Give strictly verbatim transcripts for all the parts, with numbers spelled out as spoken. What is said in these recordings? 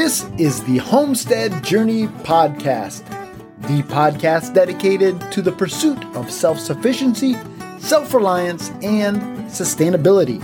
This is the Homestead Journey Podcast, the podcast dedicated to the pursuit of self-sufficiency, self-reliance, and sustainability.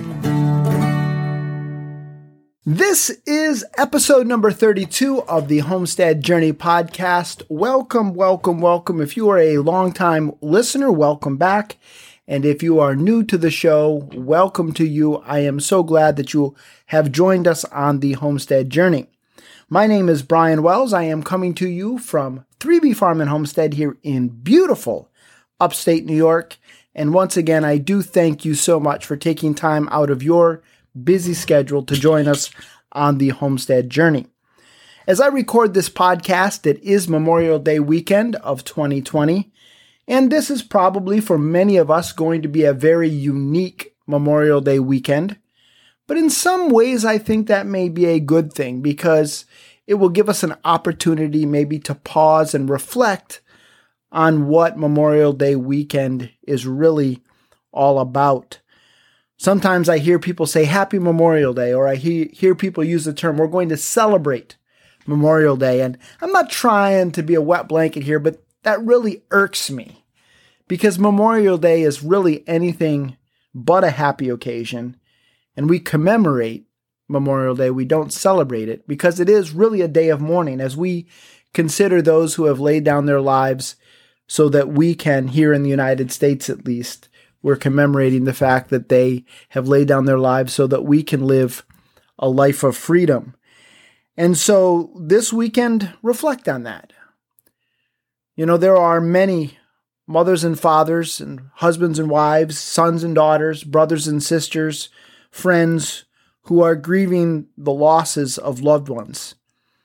This is episode number thirty-two of the Homestead Journey Podcast. Welcome, welcome, welcome. If you are a longtime listener, welcome back. And if you are new to the show, welcome to you. I am so glad that you have joined us on the Homestead Journey. My name is Brian Wells. I am coming to you from three B Farm and Homestead here in beautiful upstate New York. And once again, I do thank you so much for taking time out of your busy schedule to join us on the Homestead Journey. As I record this podcast, it is Memorial Day weekend of twenty twenty. And this is probably for many of us going to be a very unique Memorial Day weekend. But in some ways, I think that may be a good thing because it will give us an opportunity maybe to pause and reflect on what Memorial Day weekend is really all about. Sometimes I hear people say Happy Memorial Day, or I hear, hear people use the term, we're going to celebrate Memorial Day. And I'm not trying to be a wet blanket here, but that really irks me because Memorial Day is really anything but a happy occasion. And we commemorate Memorial Day. We don't celebrate it because it is really a day of mourning as we consider those who have laid down their lives so that we can, here in the United States at least, we're commemorating the fact that they have laid down their lives so that we can live a life of freedom. And so this weekend, reflect on that. You know, there are many mothers and fathers and husbands and wives, sons and daughters, brothers and sisters, friends who are grieving the losses of loved ones.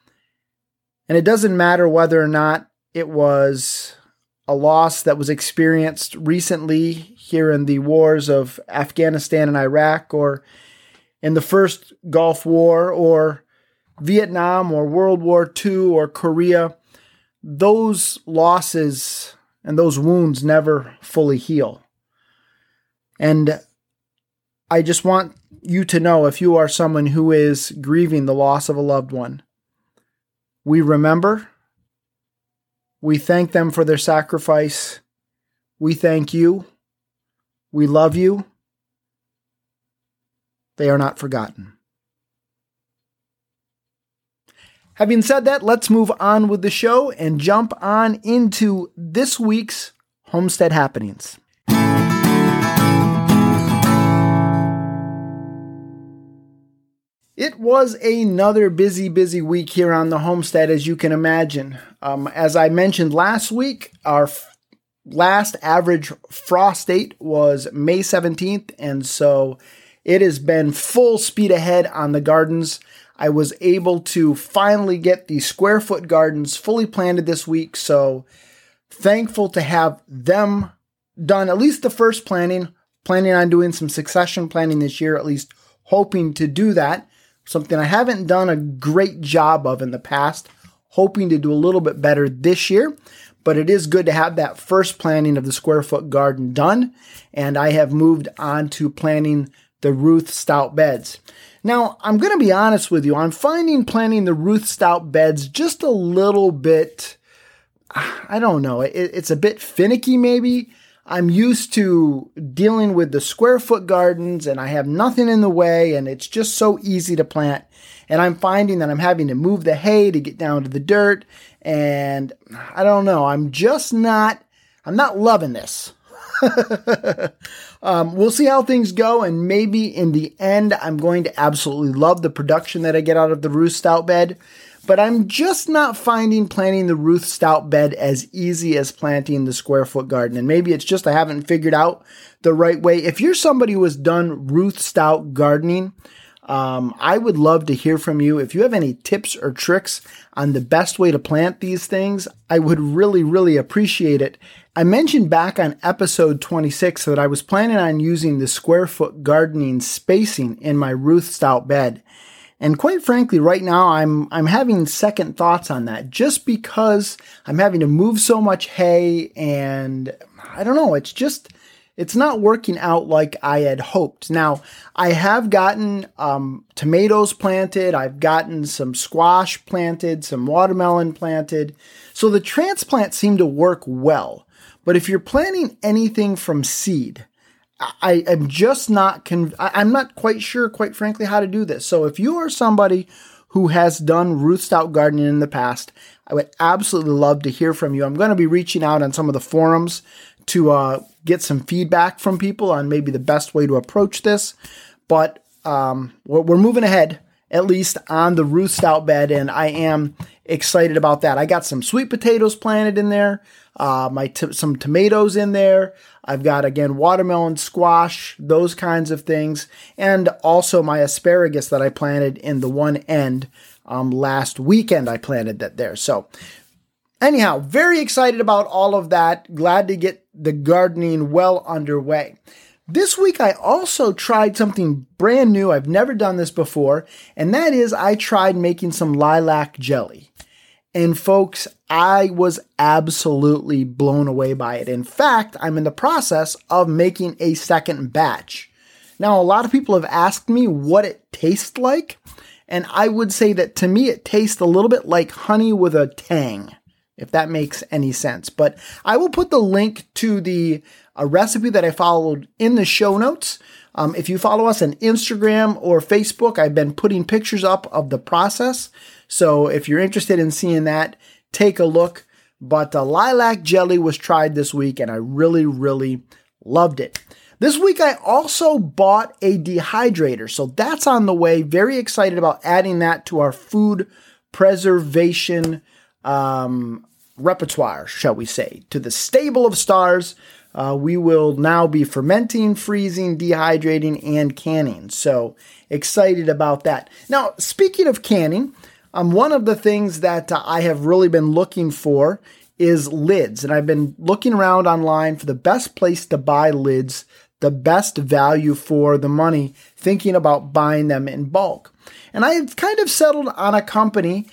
And it doesn't matter whether or not it was a loss that was experienced recently here in the wars of Afghanistan and Iraq, or in the first Gulf War, or Vietnam, or World War Two, or Korea. Those losses and those wounds never fully heal. And I just want you to know, if you are someone who is grieving the loss of a loved one, we remember, we thank them for their sacrifice, we thank you, we love you. They are not forgotten. Having said that, let's move on with the show and jump on into this week's Homestead Happenings. It was another busy, busy week here on the homestead, as you can imagine. Um, as I mentioned last week, our f- last average frost date was May seventeenth, and so it has been full speed ahead on the gardens. I was able to finally get the square foot gardens fully planted this week, so thankful to have them done, at least the first planting. Planning on doing some succession planting this year, at least hoping to do that. Something I haven't done a great job of in the past, hoping to do a little bit better this year. But it is good to have that first planting of the square foot garden done, and I have moved on to planting the Ruth Stout beds. Now, I'm going to be honest with you. I'm finding planting the Ruth Stout beds just a little bit, I don't know, it, it's a bit finicky maybe. I'm used to dealing with the square foot gardens and I have nothing in the way and it's just so easy to plant. And I'm finding that I'm having to move the hay to get down to the dirt. And I don't know, I'm just not, I'm not loving this. um, we'll see how things go, and maybe in the end, I'm going to absolutely love the production that I get out of the Ruth Stout bed, but I'm just not finding planting the Ruth Stout bed as easy as planting the square foot garden, and maybe it's just I haven't figured out the right way. If you're somebody who has done Ruth Stout gardening, Um, I would love to hear from you. If you have any tips or tricks on the best way to plant these things, I would really, really appreciate it. I mentioned back on episode twenty-six that I was planning on using the square foot gardening spacing in my Ruth Stout bed. And quite frankly, right now I'm I'm having second thoughts on that just because I'm having to move so much hay, and I don't know, it's just it's not working out like I had hoped. Now, I have gotten um, tomatoes planted. I've gotten some squash planted, some watermelon planted. So the transplants seem to work well. But if you're planting anything from seed, I am just not, con- I'm not quite sure, quite frankly, how to do this. So if you are somebody who has done root-stout gardening in the past, I would absolutely love to hear from you. I'm going to be reaching out on some of the forums to uh, get some feedback from people on maybe the best way to approach this. But um, we're, we're moving ahead, at least on the root-stout bed, and I am excited about that. I got some sweet potatoes planted in there, uh, my t- some tomatoes in there. I've got, again, watermelon, squash, those kinds of things, and also my asparagus that I planted in the one end um, last weekend. I planted that there. So anyhow, very excited about all of that. Glad to get the gardening well underway. This week, I also tried something brand new. I've never done this before, and that is I tried making some lilac jelly. And folks, I was absolutely blown away by it. In fact, I'm in the process of making a second batch. Now, a lot of people have asked me what it tastes like, and I would say that to me, it tastes a little bit like honey with a tang, if that makes any sense. But I will put the link to the a recipe that I followed in the show notes. Um, if you follow us on Instagram or Facebook, I've been putting pictures up of the process. So if you're interested in seeing that, take a look. But the lilac jelly was tried this week, and I really, really loved it. This week, I also bought a dehydrator. So that's on the way. Very excited about adding that to our food preservation um, repertoire, shall we say, to the stable of stars. Uh, we will now be fermenting, freezing, dehydrating, and canning. So excited about that. Now, speaking of canning, um, one of the things that uh, I have really been looking for is lids. And I've been looking around online for the best place to buy lids, the best value for the money, thinking about buying them in bulk. And I had kind of settled on a company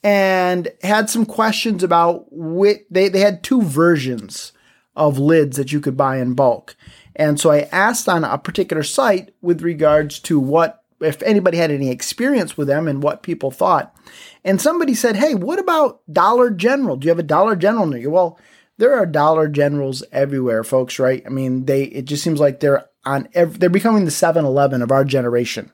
and had some questions about which, they, they had two versions of lids that you could buy in bulk. And so I asked on a particular site with regards to what, if anybody had any experience with them and what people thought. And somebody said, hey, what about Dollar General? Do you have a Dollar General near you? Well, there are Dollar Generals everywhere, folks, right? I mean, they, it just seems like they're on, every, they're becoming the seven eleven of our generation.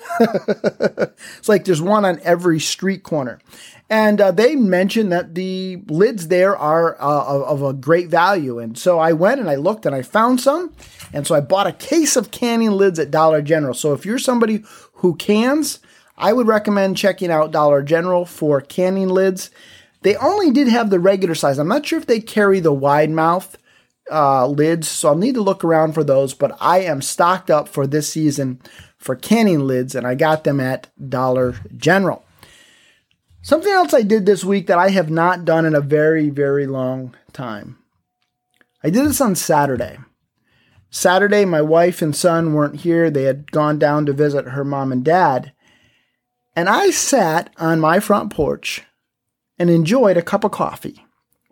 It's like there's one on every street corner. And uh, they mentioned that the lids there are uh, of, of a great value. And so I went and I looked and I found some. And so I bought a case of canning lids at Dollar General. So if you're somebody who cans, I would recommend checking out Dollar General for canning lids. They only did have the regular size. I'm not sure if they carry the wide mouth uh, lids, so I'll need to look around for those. But I am stocked up for this season for canning lids, and I got them at Dollar General. Something else I did this week that I have not done in a very, very long time. I did this on Saturday. Saturday, my wife and son weren't here. They had gone down to visit her mom and dad. And I sat on my front porch and enjoyed a cup of coffee.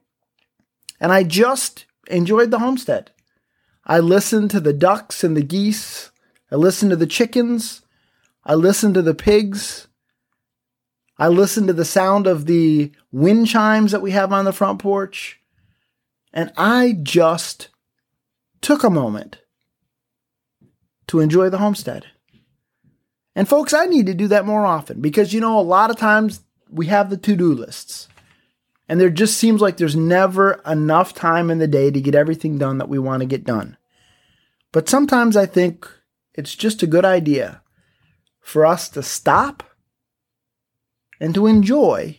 And I just enjoyed the homestead. I listened to the ducks and the geese. I listened to the chickens. I listened to the pigs. I listened to the sound of the wind chimes that we have on the front porch. And I just took a moment to enjoy the homestead. And folks, I need to do that more often because, you know, a lot of times we have the to-do lists. And there just seems like there's never enough time in the day to get everything done that we want to get done. But sometimes I think it's just a good idea for us to stop and to enjoy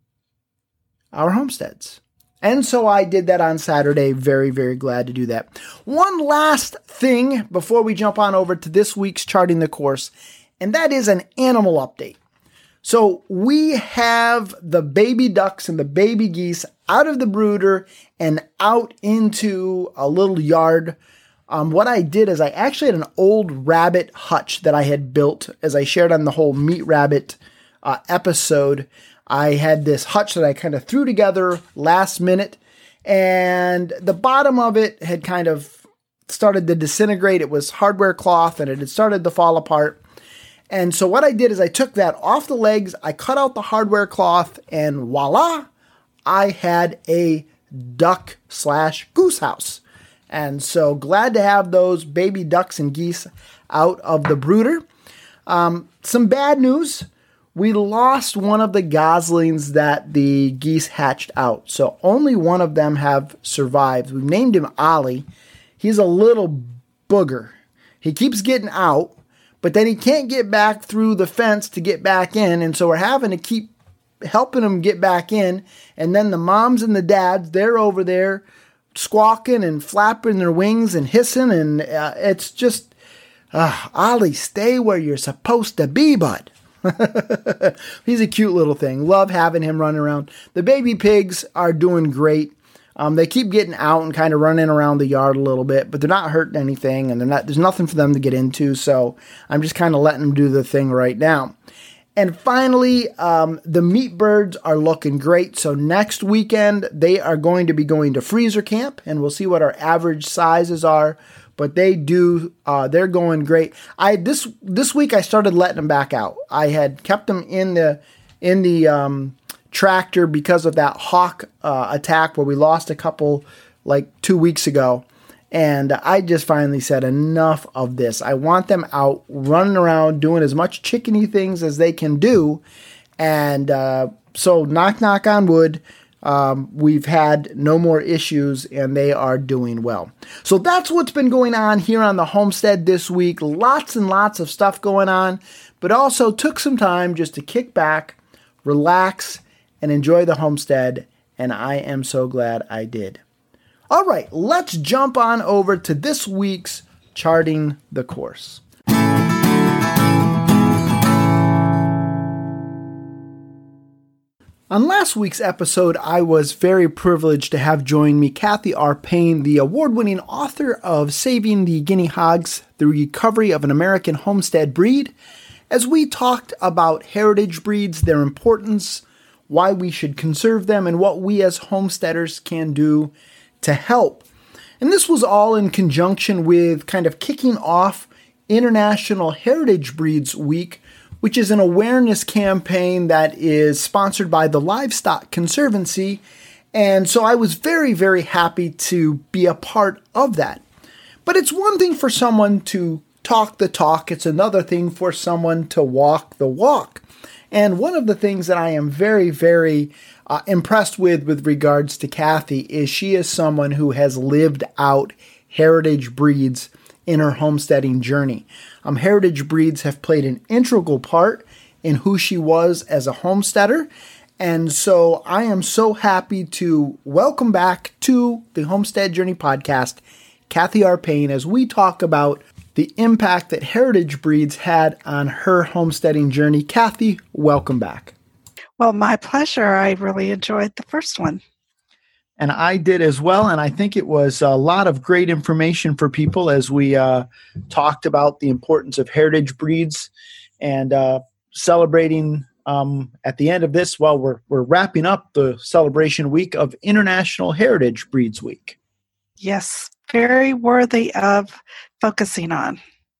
our homesteads. And so I did that on Saturday. Very, very glad to do that. One last thing before we jump on over to this week's Charting the Course, and that is an animal update. So we have the baby ducks and the baby geese out of the brooder and out into a little yard. Um, what I did is I actually had an old rabbit hutch that I had built, as I shared on the whole Meat Rabbit uh, episode. I had this hutch that I kind of threw together last minute, and the bottom of it had kind of started to disintegrate. It was hardware cloth and it had started to fall apart. And so what I did is I took that off the legs, I cut out the hardware cloth, and voila, I had a duck slash goose house. And so glad to have those baby ducks and geese out of the brooder. Um, some bad news. We lost one of the goslings that the geese hatched out. So only one of them have survived. We've named him Ollie. He's a little booger. He keeps getting out, but then he can't get back through the fence to get back in. And so we're having to keep helping him get back in. And then the moms and the dads, they're over there squawking and flapping their wings and hissing. And uh, it's just, uh, Ollie, stay where you're supposed to be, bud. He's a cute little thing. Love having him running around. The baby pigs are doing great. Um, they keep getting out and kind of running around the yard a little bit, but they're not hurting anything, and they're not. There's nothing for them to get into. So I'm just kind of letting them do the thing right now. And finally, um, the meat birds are looking great. So next weekend they are going to be going to freezer camp, and we'll see what our average sizes are. But they do, uh, they're going great. I this this week I started letting them back out. I had kept them in the in the um, tractor because of that hawk uh, attack where we lost a couple like two weeks ago, and I just finally said enough of this. I want them out running around doing as much chickeny things as they can do, and uh, so knock knock on wood. Um, we've had no more issues and they are doing well. So that's what's been going on here on the homestead this week. Lots and lots of stuff going on, but also took some time just to kick back, relax, and enjoy the homestead. And I am so glad I did. All right, let's jump on over to this week's Charting the Course. On last week's episode, I was very privileged to have join me Kathy R. Payne, the award-winning author of Saving the Guinea Hogs, The Recovery of an American Homestead Breed, as we talked about heritage breeds, their importance, why we should conserve them, and what we as homesteaders can do to help. And this was all in conjunction with kind of kicking off International Heritage Breeds Week, which is an awareness campaign that is sponsored by the Livestock Conservancy. And so I was very, very happy to be a part of that. But it's one thing for someone to talk the talk. It's another thing for someone to walk the walk. And one of the things that I am very, very uh, impressed with with regards to Kathy is she is someone who has lived out heritage breeds in her homesteading journey. Um, heritage breeds have played an integral part in who she was as a homesteader. And so I am so happy to welcome back to the Homestead Journey podcast, Kathy R. Payne, as we talk about the impact that heritage breeds had on her homesteading journey. Kathy, welcome back. Well, my pleasure. I really enjoyed the first one. And I did as well. And I think it was a lot of great information for people as we uh, talked about the importance of heritage breeds and uh, celebrating um, at the end of this, well, we're, we're wrapping up the celebration week of International Heritage Breeds Week. Yes, very worthy of focusing on.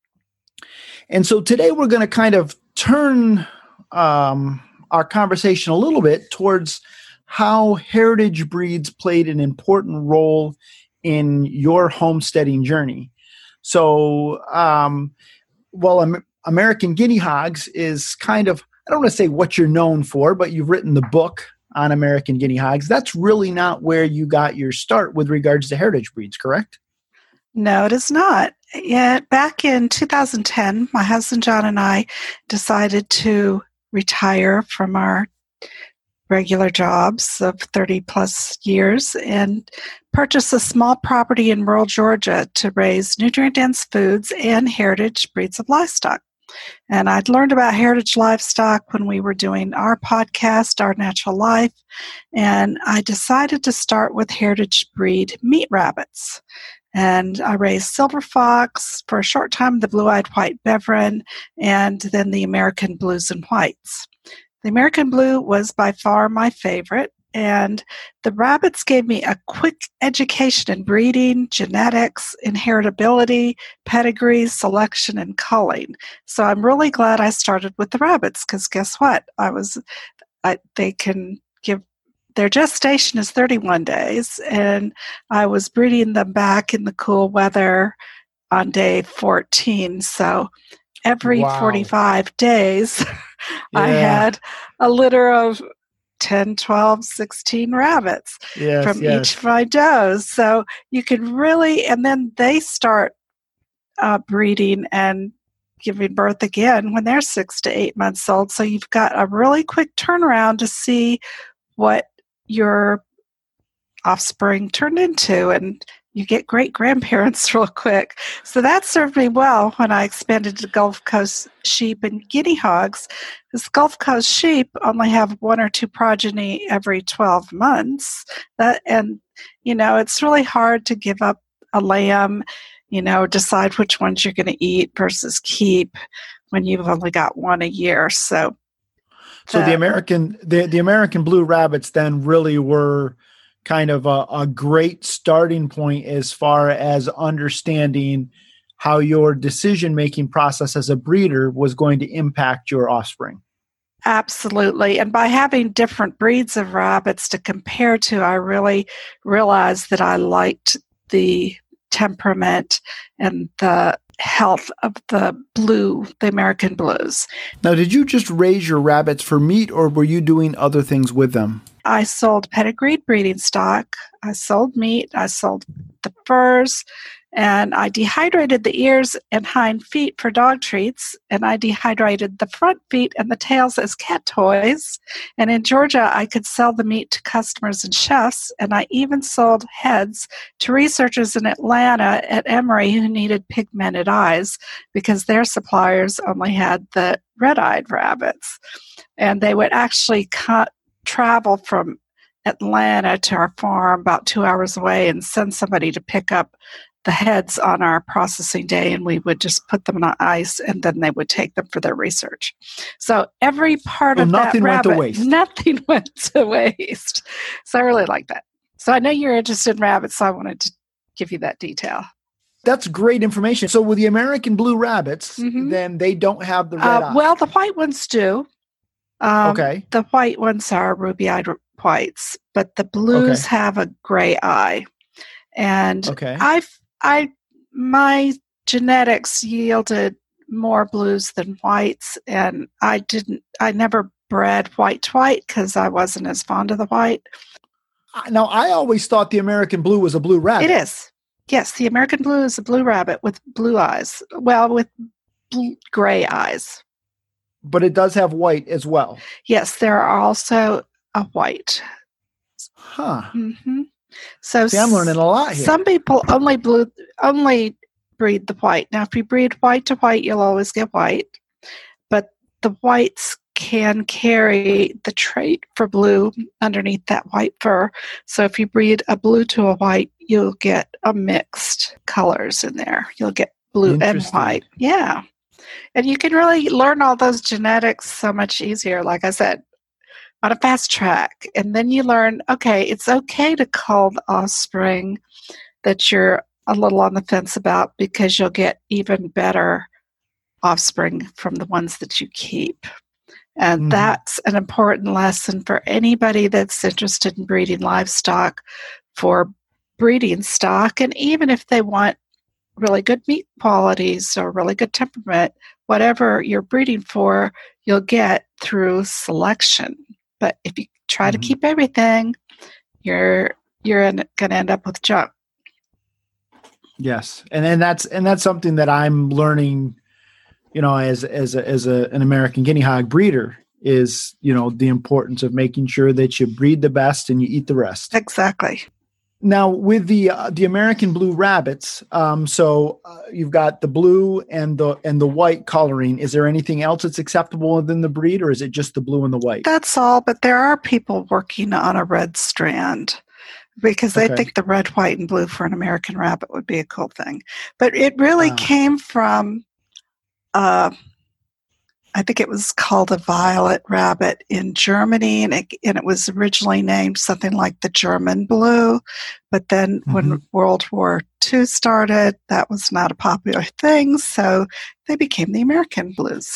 And so today we're going to kind of turn um, our conversation a little bit towards how heritage breeds played an important role in your homesteading journey. So, um, well, Am- American Guinea Hogs is kind of, I don't want to say what you're known for, but you've written the book on American Guinea Hogs. That's really not where you got your start with regards to heritage breeds, correct? No, it is not. Yet back in two thousand ten, my husband John and I decided to retire from our regular jobs of thirty plus years and purchase a small property in rural Georgia to raise nutrient-dense foods and heritage breeds of livestock. And I'd learned about heritage livestock when we were doing our podcast, Our Natural Life, and I decided to start with heritage breed meat rabbits. And I raised silver fox, for a short time the blue-eyed white Beverin, and then the American blues and whites. The American blue was by far my favorite, And the rabbits gave me a quick education in breeding, genetics, inheritability, pedigree, selection, and culling. So I'm really glad I started with the rabbits because guess what? I was, I, they can give, their gestation is thirty-one days, and I was breeding them back in the cool weather on day fourteen. So every Wow. forty-five days, Yeah. I had a litter of ten, twelve, sixteen rabbits yes, from yes. each of my does. So you can really, and then they start uh, breeding and giving birth again when they're six to eight months old. So you've got a really quick turnaround to see what your offspring turned into, and you get great grandparents real quick. So that served me well when I expanded to Gulf Coast sheep and guinea hogs. Because Gulf Coast sheep only have one or two progeny every twelve months. That, and, you know, it's really hard to give up a lamb, you know, decide which ones you're going to eat versus keep when you've only got one a year. So, so the, the American, the, the American blue rabbits then really were kind of a, a great starting point as far as understanding how your decision-making process as a breeder was going to impact your offspring. Absolutely. And by having different breeds of rabbits to compare to, I really realized that I liked the temperament and the health of the blue, the American blues. Now, did you just raise your rabbits for meat, or were you doing other things with them? I sold pedigreed breeding stock, I sold meat, I sold the furs, and I dehydrated the ears and hind feet for dog treats, and I dehydrated the front feet and the tails as cat toys. And in Georgia, I could sell the meat to customers and chefs, and I even sold heads to researchers in Atlanta at Emory who needed pigmented eyes because their suppliers only had the red-eyed rabbits. And they would actually cut travel from Atlanta to our farm about two hours away and send somebody to pick up the heads on our processing day, and we would just put them on ice, and then they would take them for their research. So every part so of that rabbit, went to waste. nothing went to waste. So I really like that. So I know you're interested in rabbits, so I wanted to give you that detail. That's great information. So with the American blue rabbits, mm-hmm. then they don't have the red uh, eye. Well, the white ones do. Um, okay. The white ones are ruby-eyed whites, but the blues okay. have a gray eye. And okay. I, I, my genetics yielded more blues than whites, and I didn't. I never bred white to white because I wasn't as fond of the white. Now, I always thought the American blue was a blue rabbit. It is. Yes, the American blue is a blue rabbit with blue eyes. Well, with blue, gray eyes. But it does have white as well. Yes, there are also a white. Huh. Mm-hmm. So See, I'm learning a lot here. Some people only blue, only breed the white. Now, if you breed white to white, you'll always get white. But the whites can carry the trait for blue underneath that white fur. So if you breed a blue to a white, you'll get a mixed colors in there. You'll get blue and white. Yeah. And you can really learn all those genetics so much easier, like I said, on a fast track. And then you learn, okay, it's okay to cull the offspring that you're a little on the fence about because you'll get even better offspring from the ones that you keep. And mm-hmm. that's an important lesson for anybody that's interested in breeding livestock for breeding stock. And even if they want really good meat qualities or really good temperament, whatever you're breeding for, you'll get through selection. But if you try mm-hmm. to keep everything, you're you're going to end up with junk. Yes, and and that's and that's something that I'm learning, you know, as as a, as a, an American guinea hog breeder, is, you know, the importance of making sure that you breed the best and you eat the rest. Exactly. Now, with the uh, the American blue rabbits, um, so uh, you've got the blue and the and the white coloring. Is there anything else that's acceptable within the breed, or is it just the blue and the white? That's all. But there are people working on a red strand because they okay. think the red, white, and blue for an American rabbit would be a cool thing. But it really wow. came from uh, I think it was called a violet rabbit in Germany, and it, and it was originally named something like the German blue. But then mm-hmm. when World War Two started, that was not a popular thing, so they became the American blues.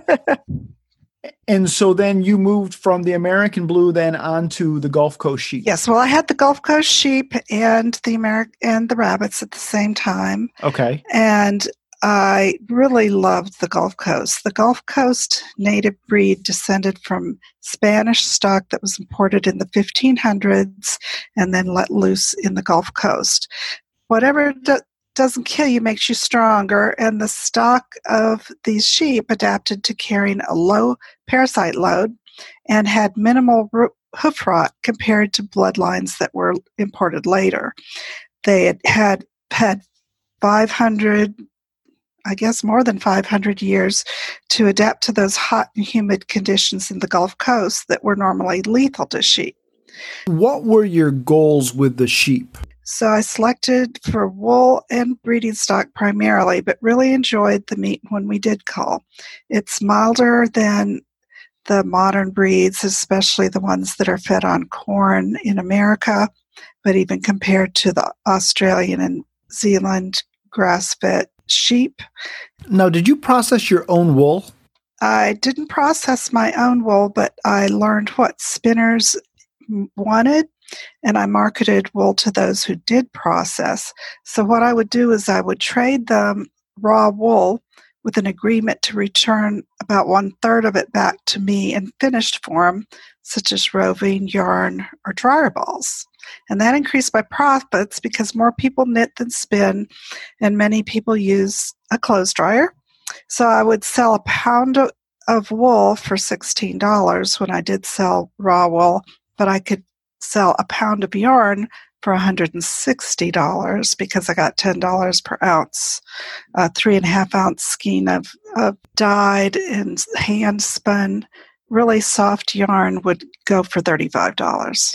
And so then you moved from the American blue then onto the Gulf Coast sheep. Yes, well, I had the Gulf Coast sheep and the Ameri- and the rabbits at the same time. Okay. And I really loved the Gulf Coast. The Gulf Coast native breed descended from Spanish stock that was imported in the fifteen hundreds and then let loose in the Gulf Coast. Whatever do- doesn't kill you makes you stronger, and the stock of these sheep adapted to carrying a low parasite load and had minimal ro- hoof rot compared to bloodlines that were imported later. They had had, had five hundred I guess more than five hundred years to adapt to those hot and humid conditions in the Gulf Coast that were normally lethal to sheep. What were your goals with the sheep? So I selected for wool and breeding stock primarily, but really enjoyed the meat when we did cull. It's milder than the modern breeds, especially the ones that are fed on corn in America, but even compared to the Australian and Zealand grass-fed sheep. Now, did you process your own wool? I didn't process my own wool, but I learned what spinners wanted, and I marketed wool to those who did process. So what I would do is I would trade them raw wool with an agreement to return about one-third of it back to me in finished form, such as roving, yarn, or dryer balls. And that increased my profits because more people knit than spin, and many people use a clothes dryer. So I would sell a pound of, of wool for sixteen dollars when I did sell raw wool, but I could sell a pound of yarn for one hundred sixty dollars because I got ten dollars per ounce. A three and a half ounce skein of, of dyed and hand spun, really soft yarn would go for thirty-five dollars.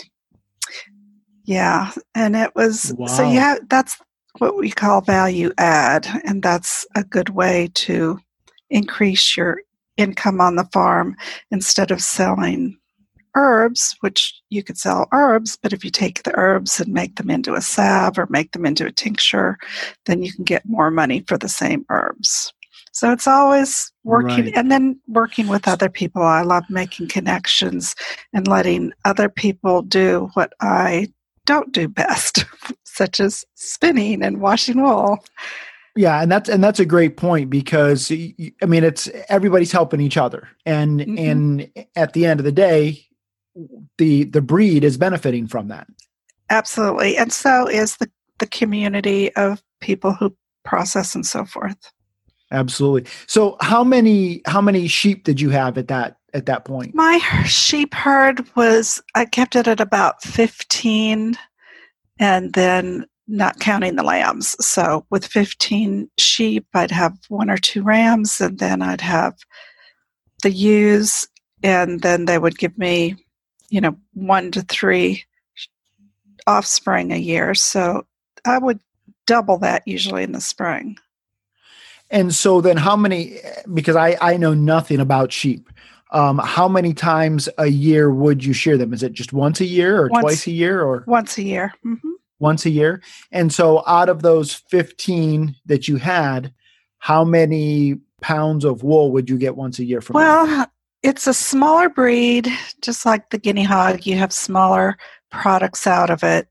Yeah, and it was, wow. So you have, that's what we call value add, and that's a good way to increase your income on the farm instead of selling herbs, which you could sell herbs, but if you take the herbs and make them into a salve or make them into a tincture, then you can get more money for the same herbs. So it's always working, right. And then working with other people. I love making connections and letting other people do what I don't do best, such as spinning and washing wool. Yeah, and that's and that's a great point because I mean it's everybody's helping each other, and mm-hmm. and at the end of the day, the the breed is benefiting from that. Absolutely, and so is the the community of people who process and so forth. Absolutely. So how many how many sheep did you have at that at that point? My sheep herd was, I kept it at about fifteen, and then not counting the lambs. So with fifteen sheep, I'd have one or two rams, and then I'd have the ewes, and then they would give me, you know, one to three offspring a year. So I would double that usually in the spring. And so then how many, because I, I know nothing about sheep, um, how many times a year would you shear them? Is it just once a year or once, twice a year or? Once a year. Mm-hmm. Once a year. And so out of those fifteen that you had, how many pounds of wool would you get once a year from Well, them? It's a smaller breed, just like the guinea hog. You have smaller products out of it.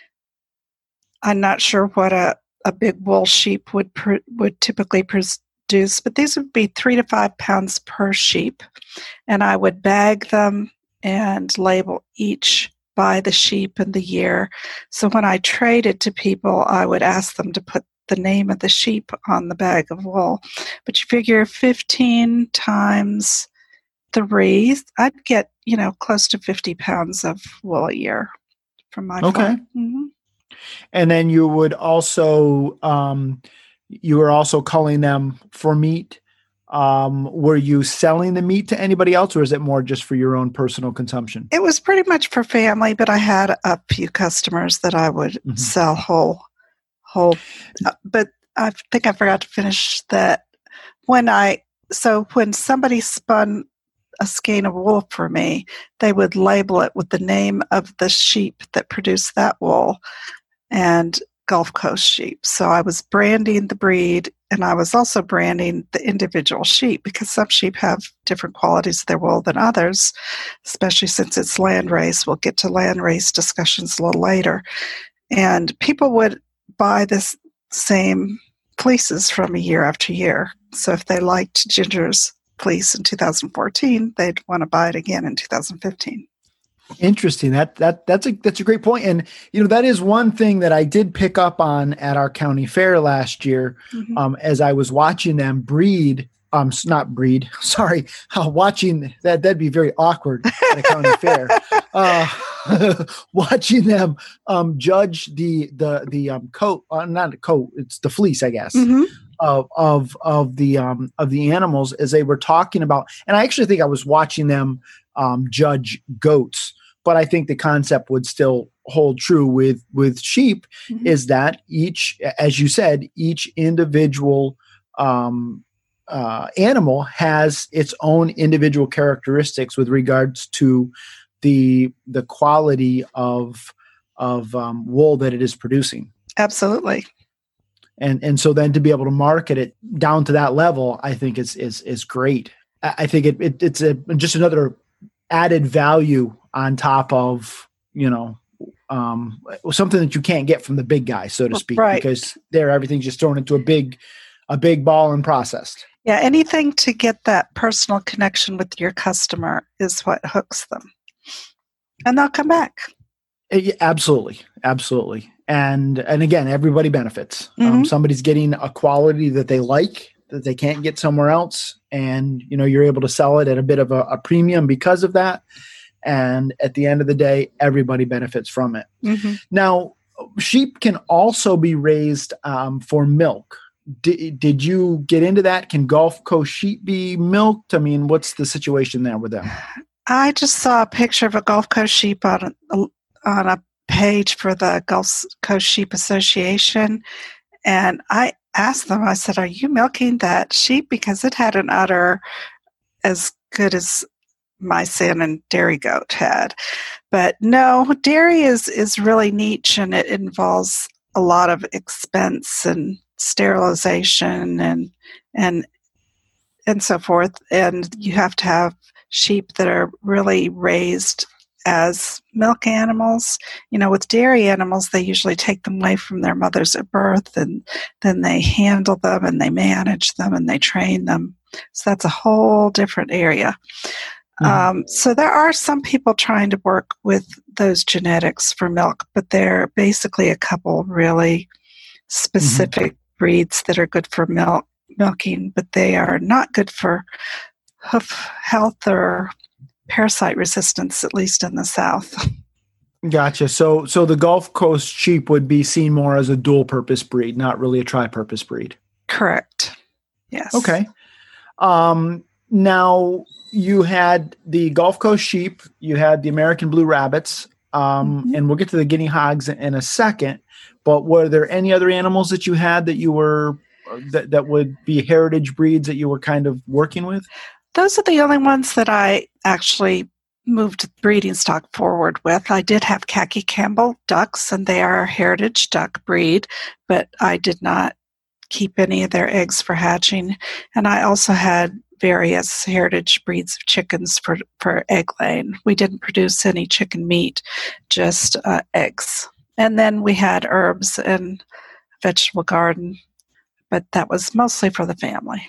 I'm not sure what a a big wool sheep would pr- would typically produce, but these would be three to five pounds per sheep. And I would bag them and label each by the sheep and the year. So when I traded to people, I would ask them to put the name of the sheep on the bag of wool. But you figure fifteen times three, I'd get, you know, close to fifty pounds of wool a year from my okay. farm. Mm-hmm. And then you would also, um, you were also culling them for meat. Um, were you selling the meat to anybody else, or is it more just for your own personal consumption? It was pretty much for family, but I had a few customers that I would mm-hmm. sell whole, whole. Uh, but I think I forgot to finish that. When I so when somebody spun a skein of wool for me, they would label it with the name of the sheep that produced that wool and Gulf Coast sheep. So I was branding the breed, and I was also branding the individual sheep, because some sheep have different qualities of their wool than others, especially since it's land race. We'll get to land race discussions a little later. And people would buy this same fleeces from a year after year. So if they liked Ginger's fleece in two thousand fourteen, they'd want to buy it again in two thousand fifteen. Interesting. That that that's a that's a great point. And you know, that is one thing that I did pick up on at our county fair last year, mm-hmm. um, as I was watching them breed. Um, not breed. Sorry, uh, watching that that'd be very awkward at a county fair. Uh, watching them um, judge the the the um, coat, uh, not a coat. It's the fleece, I guess. Mm-hmm. Of of of the um, of the animals as they were talking about, and I actually think I was watching them um, judge goats, but I think the concept would still hold true with with sheep. Mm-hmm. Is that each, as you said, each individual um, uh, animal has its own individual characteristics with regards to the the quality of of um, wool that it is producing. Absolutely. And and so then to be able to market it down to that level, I think is is is great. I think it, it it's a just another added value on top of, you know, um, something that you can't get from the big guy, so to speak, right. because there everything's just thrown into a big a big ball and processed. Yeah, anything to get that personal connection with your customer is what hooks them, and they'll come back. Yeah, absolutely, absolutely. And and again, everybody benefits. Mm-hmm. Um, somebody's getting a quality that they like that they can't get somewhere else, and you know, you're able to sell it at a bit of a, a premium because of that. And at the end of the day, everybody benefits from it. Mm-hmm. Now, sheep can also be raised um, for milk. D- did you get into that? Can Gulf Coast sheep be milked? I mean, what's the situation there with them? I just saw a picture of a Gulf Coast sheep on a, on a page for the Gulf Coast Sheep Association, and I asked them, I said, are you milking that sheep? Because it had an udder as good as my salmon dairy goat had. But no, dairy is, is really niche, and it involves a lot of expense and sterilization and and and so forth. And you have to have sheep that are really raised as milk animals. You know, with dairy animals, they usually take them away from their mothers at birth, and then they handle them and they manage them and they train them. So that's a whole different area. Mm-hmm. Um, so there are some people trying to work with those genetics for milk, but they're basically a couple really specific mm-hmm. breeds that are good for milk milking, but they are not good for hoof health or parasite resistance, at least in the South. Gotcha. So so the Gulf Coast sheep would be seen more as a dual-purpose breed, not really a tri-purpose breed. Correct. Yes. Okay. Um, now, you had the Gulf Coast sheep, you had the American blue rabbits, um, mm-hmm. and we'll get to the guinea hogs in a second, but were there any other animals that you had that you were, that, that would be heritage breeds that you were kind of working with? Those are the only ones that I actually moved breeding stock forward with. I did have Khaki Campbell ducks, and they are a heritage duck breed, but I did not keep any of their eggs for hatching. And I also had various heritage breeds of chickens for, for egg laying. We didn't produce any chicken meat, just uh, eggs. And then we had herbs and vegetable garden, but that was mostly for the family.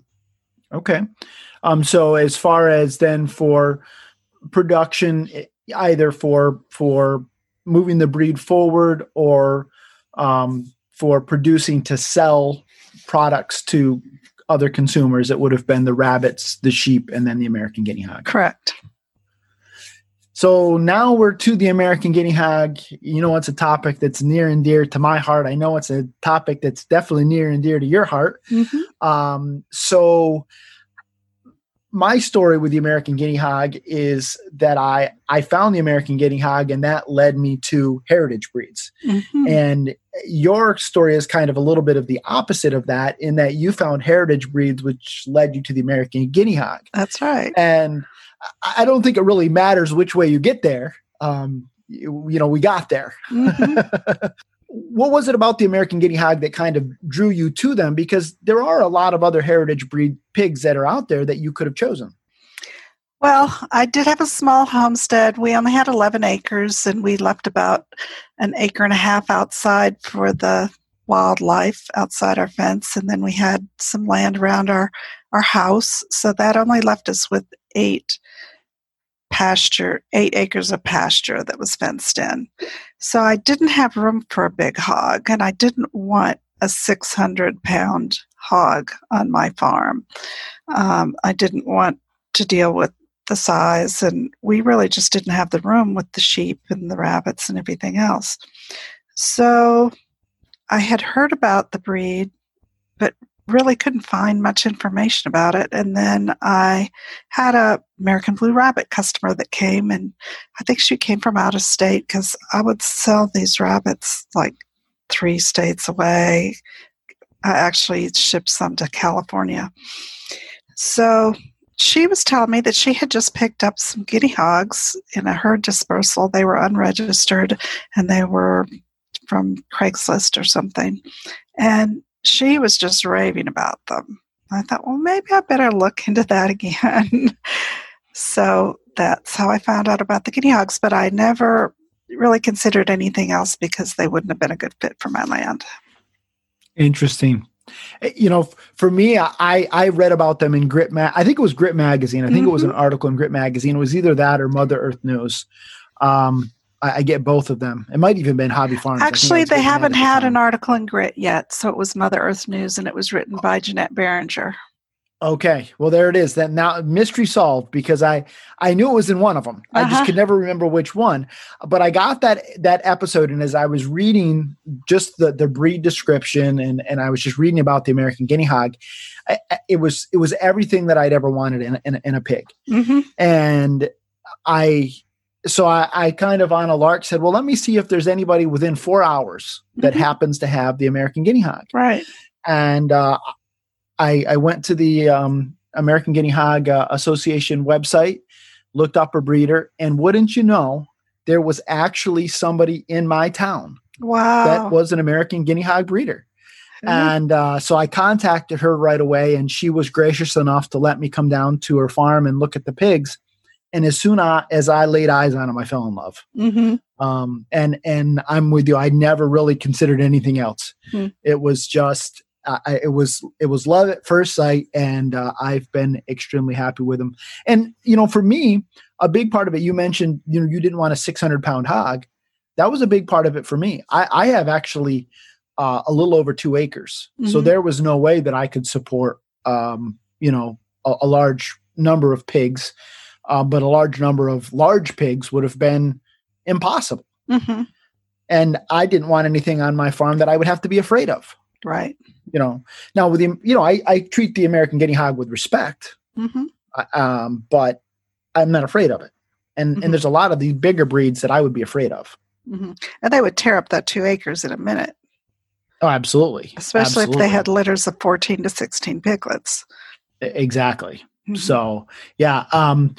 Okay. Um, so as far as then for production, either for for moving the breed forward or um, for producing to sell products to other consumers, it would have been the rabbits, the sheep, and then the American guinea hog. Correct. So now we're to the American guinea hog. You know, it's a topic that's near and dear to my heart. I know it's a topic that's definitely near and dear to your heart. Mm-hmm. Um, so my story with the American guinea hog is that I, I found the American guinea hog, and that led me to heritage breeds. Mm-hmm. And your story is kind of a little bit of the opposite of that, in that you found heritage breeds, which led you to the American Guinea Hog. That's right. And I don't think it really matters which way you get there. Um, you, you know, we got there. Mm-hmm. What was it about the American Guinea Hog that kind of drew you to them? Because there are a lot of other heritage breed pigs that are out there that you could have chosen. Well, I did have a small homestead. We only had eleven acres, and we left about an acre and a half outside for the wildlife outside our fence. And then we had some land around our, our house. So that only left us with eight pasture, eight acres of pasture that was fenced in. So I didn't have room for a big hog, and I didn't want a six hundred pound hog on my farm. Um, I didn't want to deal with the size, and we really just didn't have the room with the sheep and the rabbits and everything else. So I had heard about the breed, but really couldn't find much information about it. And then I had a American Blue Rabbit customer that came, and I think she came from out of state, because I would sell these rabbits like three states away. I actually shipped some to California. So she was telling me that she had just picked up some guinea hogs in a herd dispersal. They were unregistered, and they were from Craigslist or something. And she was just raving about them. I thought, well, maybe I better look into that again. So that's how I found out about the guinea hogs, but I never really considered anything else because they wouldn't have been a good fit for my land. Interesting. You know, for me, I, I read about them in Grit Ma- I think it was Grit Magazine. I think mm-hmm. it was an article in Grit Magazine. It was either that or Mother Earth News. Um, I, I get both of them. It might even been Hobby Farms. Actually, they haven't had an article in Grit yet, so it was Mother Earth News, and it was written by Jeanette Berenger. Okay, well, there it is. Then now mystery solved, because I, I knew it was in one of them. Uh-huh. I just could never remember which one. But I got that that episode, and as I was reading just the, the breed description, and, and I was just reading about the American Guinea Hog, I, it was it was everything that I'd ever wanted in, in, in a pig. Mm-hmm. And I, so I, I kind of on a lark said, well, let me see if there's anybody within four hours that mm-hmm. happens to have the American Guinea Hog. Right. And uh, I, I went to the um, American Guinea Hog uh, Association website, looked up a breeder, and wouldn't you know, there was actually somebody in my town wow. that was an American Guinea Hog breeder. Mm-hmm. And uh, so I contacted her right away, and she was gracious enough to let me come down to her farm and look at the pigs. And as soon as I laid eyes on them, I fell in love. Mm-hmm. Um, and and I'm with you. I never really considered anything else. Mm-hmm. It was just... Uh, I, it was it was love at first sight, and uh, I've been extremely happy with them. And you know, for me, a big part of it, you mentioned, you know, you didn't want a six hundred pound hog. That was a big part of it for me. I, I have actually uh, a little over two acres, mm-hmm. so there was no way that I could support, um, you know, a, a large number of pigs, uh, but a large number of large pigs would have been impossible. Mm-hmm. And I didn't want anything on my farm that I would have to be afraid of. Right. You know, now with the, you know, I, I treat the American Guinea Hog with respect, mm-hmm. um, but I'm not afraid of it. And mm-hmm. and there's a lot of these bigger breeds that I would be afraid of. Mm-hmm. And they would tear up that two acres in a minute. Oh, absolutely. Especially absolutely. if they had litters of fourteen to sixteen piglets. Exactly. Mm-hmm. So, yeah. Um,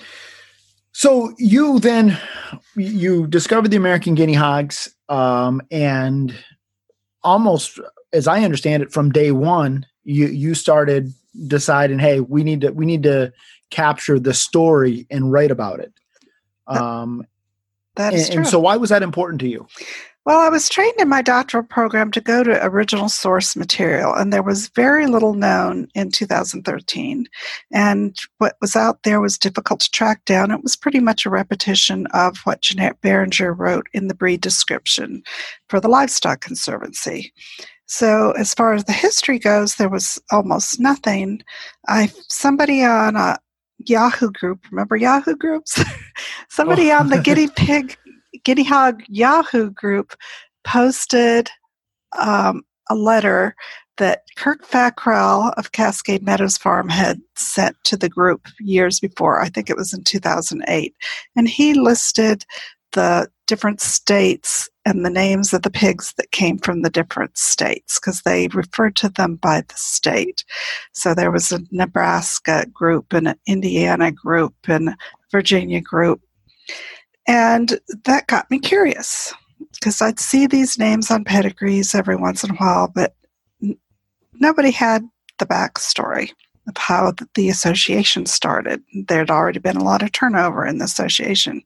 so you then, you discovered the American Guinea Hogs, um, and almost, as I understand it, from day one, you you started deciding, hey, we need to we need to capture the story and write about it. Um, that is and, true. And so, why was that important to you? Well, I was trained in my doctoral program to go to original source material, and there was very little known in two thousand thirteen. And what was out there was difficult to track down. It was pretty much a repetition of what Jeanette Berenger wrote in the breed description for the Livestock Conservancy. So as far as the history goes, there was almost nothing. I somebody on a Yahoo group, remember Yahoo groups? somebody oh. on the guinea pig, guinea hog Yahoo group posted um, a letter that Kirk Fackrell of Cascade Meadows Farm had sent to the group years before. I think it was in two thousand eight. And he listed the different states and the names of the pigs that came from the different states, because they referred to them by the state. So there was a Nebraska group and an Indiana group and a Virginia group. And that got me curious, because I'd see these names on pedigrees every once in a while, but n- nobody had the backstory of how the association started. There'd already been a lot of turnover in the association.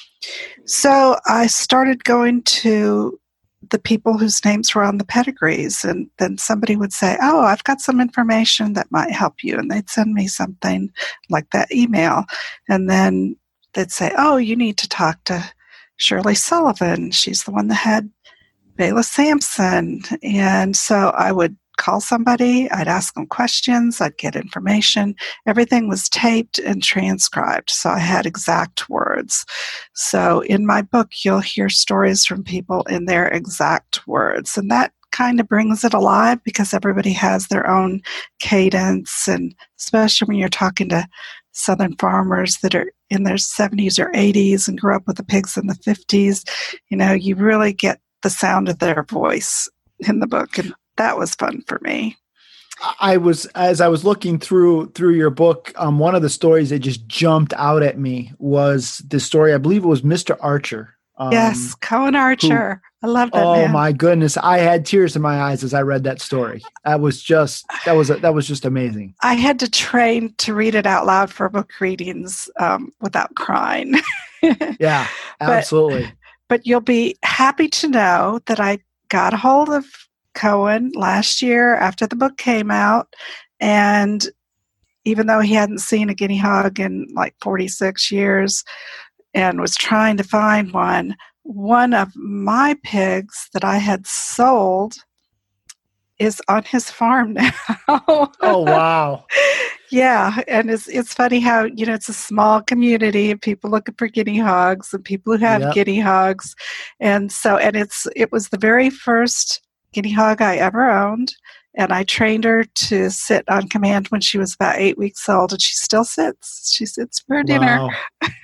So I started going to the people whose names were on the pedigrees, and then somebody would say, oh, I've got some information that might help you, and they'd send me something like that email, and then they'd say, oh, you need to talk to Shirley Sullivan. She's the one that had Bela Sampson. And so I would call somebody, I'd ask them questions, I'd get information. Everything was taped and transcribed, so I had exact words. So in my book, you'll hear stories from people in their exact words, and that kind of brings it alive, because everybody has their own cadence, and especially when you're talking to Southern farmers that are in their seventies or eighties and grew up with the pigs in the fifties, you know, you really get the sound of their voice in the book, and that was fun for me. I was, as I was looking through through your book, um, one of the stories that just jumped out at me was the story. I believe it was Mister Archer. Um, yes, Cohen Archer. Who, I love that. Oh man. My goodness, I had tears in my eyes as I read that story. That was just that was that was just amazing. I had to train to read it out loud for book readings um, without crying. Yeah, absolutely. But, but you'll be happy to know that I got a hold of Cohen last year after the book came out, and even though he hadn't seen a guinea hog in like forty-six years and was trying to find one, one of my pigs that I had sold is on his farm now. Oh, wow. Yeah, and it's it's funny how, you know, it's a small community of people looking for guinea hogs and people who have Yep. guinea hogs. And so, and it's it was the very first guinea hog I ever owned, and I trained her to sit on command when she was about eight weeks old, and she still sits. She sits for dinner. Wow.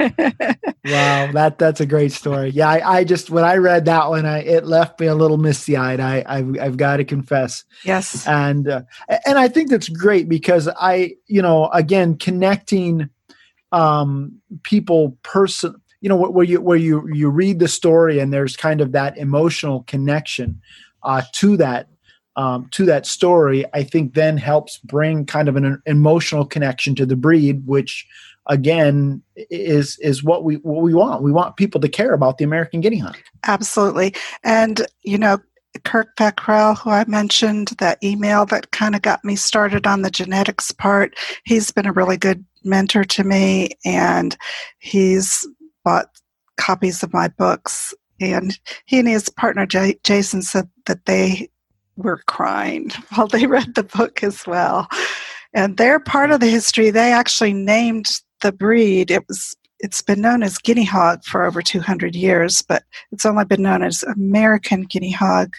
Wow, that that's a great story. Yeah, I, I just when I read that one, I it left me a little misty eyed. I I've, I've got to confess. Yes, and uh, and I think that's great, because I you know again connecting um, people person. You know where you where you you read the story and there's kind of that emotional connection uh, to that. Um, to that story, I think then helps bring kind of an emotional connection to the breed, which again is is what we what we want. We want people to care about the American guinea hog. absolutely. And you know, Kirk Beckrell, who I mentioned, that email that kind of got me started on the genetics part, he's been a really good mentor to me, and he's bought copies of my books. And he and his partner J- Jason said that they were crying while they read the book as well. And they're part of the history. They actually named the breed. It was, it's been known as guinea hog for over two hundred years, but it's only been known as American guinea hog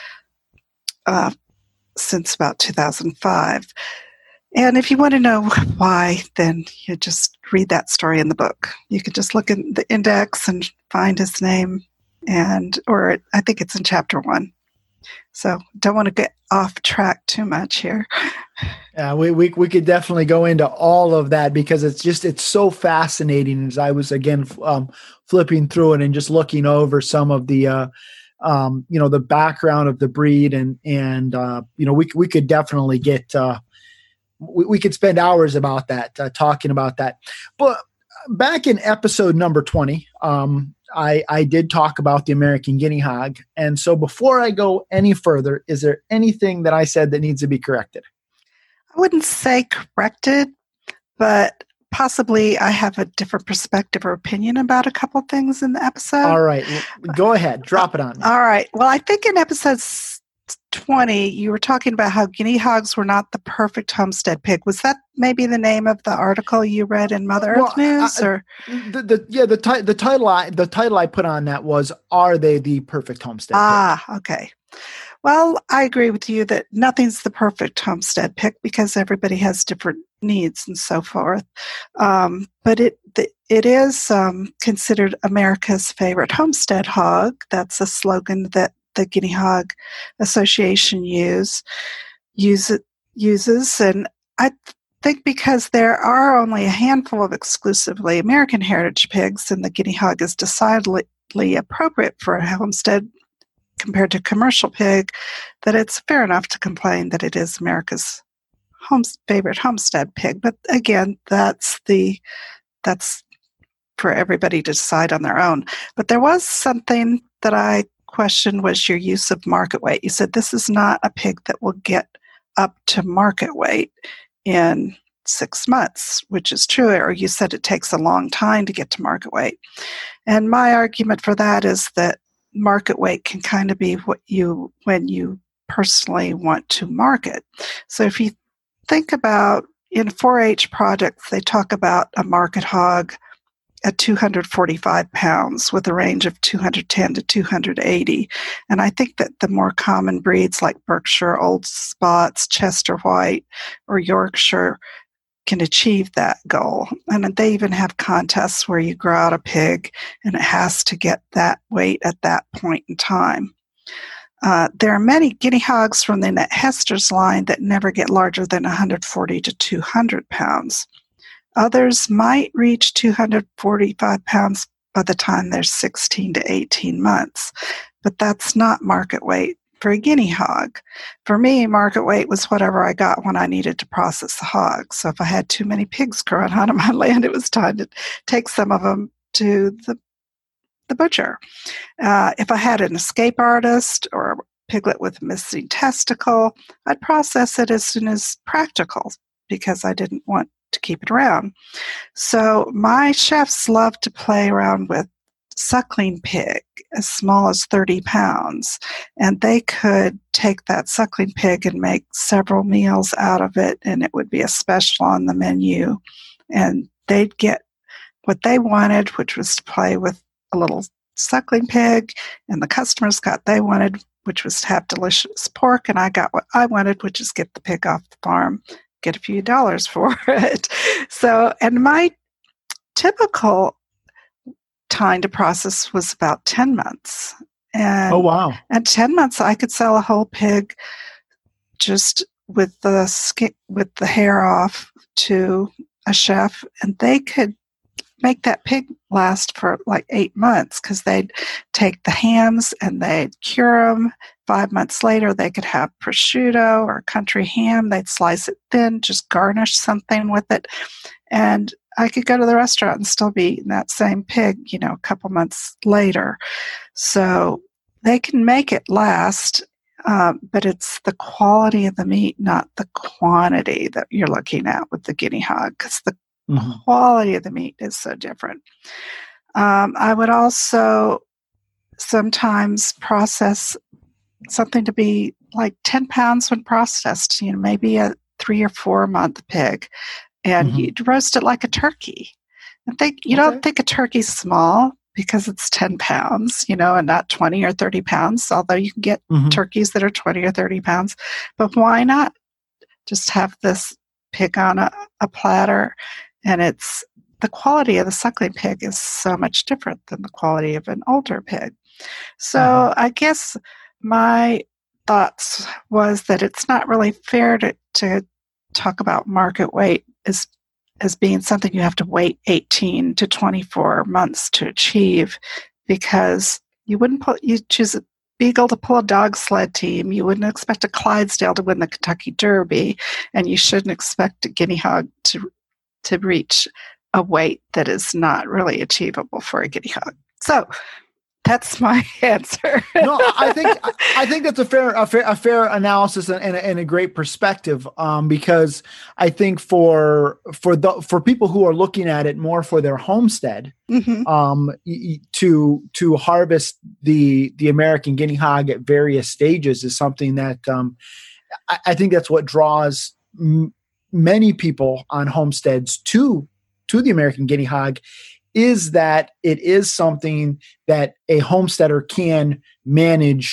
uh, since about two thousand five. And if you want to know why, then you just read that story in the book. You could just look in the index and find his name, and or I think it's in chapter one. So don't want to get off track too much here. Yeah, we, we we could definitely go into all of that, because it's just it's so fascinating. As I was again um, flipping through it and just looking over some of the uh, um, you know the background of the breed, and and uh, you know we we could definitely get uh, we we could spend hours about that uh, talking about that. But back in episode number twenty. Um, I, I did talk about the American guinea hog. And so before I go any further, is there anything that I said that needs to be corrected? I wouldn't say corrected, but possibly I have a different perspective or opinion about a couple things in the episode. All right. Go ahead. Drop it on me. All right. Well, I think in episode twenty, you were talking about how guinea hogs were not the perfect homestead pig. Was that maybe the name of the article you read in Mother well, Earth News? I, or the, the yeah the, ti- the title I the title I put on that was, "Are they the perfect homestead pig?" Ah, okay. Well, I agree with you that nothing's the perfect homestead pick because everybody has different needs and so forth. Um, but it it is um, considered America's favorite homestead hog. That's a slogan that the Guinea Hog Association use, use it, uses. And I think because there are only a handful of exclusively American heritage pigs, and the guinea hog is decidedly appropriate for a homestead compared to commercial pig, that it's fair enough to complain that it is America's home, favorite homestead pig. But again, that's the that's for everybody to decide on their own. But there was something that I questioned was your use of market weight. You said this is not a pig that will get up to market weight in six months, which is true, or you said it takes a long time to get to market weight. And my argument for that is that market weight can kind of be what you, when you personally want to market. So if you think about in four H projects, they talk about a market hog at two hundred forty-five pounds with a range of two hundred ten to two hundred eighty. And I think that the more common breeds like Berkshire, Old Spots, Chester White, or Yorkshire can achieve that goal. And they even have contests where you grow out a pig and it has to get that weight at that point in time. Uh, there are many guinea hogs from the Hester's line that never get larger than one hundred forty to two hundred pounds. Others might reach two hundred forty-five pounds by the time they're sixteen to eighteen months, but that's not market weight for a guinea hog. For me, market weight was whatever I got when I needed to process the hog. So if I had too many pigs growing on my land, it was time to take some of them to the, the butcher. Uh, if I had an escape artist or a piglet with a missing testicle, I'd process it as soon as practical because I didn't want to keep it around. So my chefs love to play around with suckling pig as small as thirty pounds, and they could take that suckling pig and make several meals out of it, and it would be a special on the menu, and they'd get what they wanted, which was to play with a little suckling pig, and the customers got they wanted, which was to have delicious pork, and I got what I wanted, which is get the pig off the farm, get a few dollars for it. So, and my typical time to process was about ten months. And oh, wow. At ten months, I could sell a whole pig just with the skin, with the hair off to a chef, and they could make that pig last for like eight months because they'd take the hams and they'd cure them. Five months later, they could have prosciutto or country ham. They'd slice it thin, just garnish something with it. And I could go to the restaurant and still be eating that same pig, you know, a couple months later. So they can make it last, um, but it's the quality of the meat, not the quantity that you're looking at with the guinea hog, because the mm-hmm. quality of the meat is so different. Um, I would also sometimes process something to be like ten pounds when processed, you know, maybe a three or four month pig. And mm-hmm. you'd roast it like a turkey. And think you okay. don't think a turkey's small because it's ten pounds, you know, and not twenty or thirty pounds, although you can get mm-hmm. turkeys that are twenty or thirty pounds. But why not just have this pig on a, a platter? And it's the quality of the suckling pig is so much different than the quality of an older pig. So mm-hmm. I guess my thoughts was that it's not really fair to, to talk about market weight as as being something you have to wait eighteen to twenty-four months to achieve, because you wouldn't pull, you choose a beagle to pull a dog sled team, you wouldn't expect a Clydesdale to win the Kentucky Derby, and you shouldn't expect a guinea hog to to reach a weight that is not really achievable for a guinea hog. So that's my answer. No, I think I think that's a fair a fair, a fair analysis and, and, a, and a great perspective. Um, because I think for for the for people who are looking at it more for their homestead, mm-hmm. um, to to harvest the the American guinea hog at various stages is something that um, I, I think that's what draws m- many people on homesteads to to the American guinea hog. Is that it is something that a homesteader can manage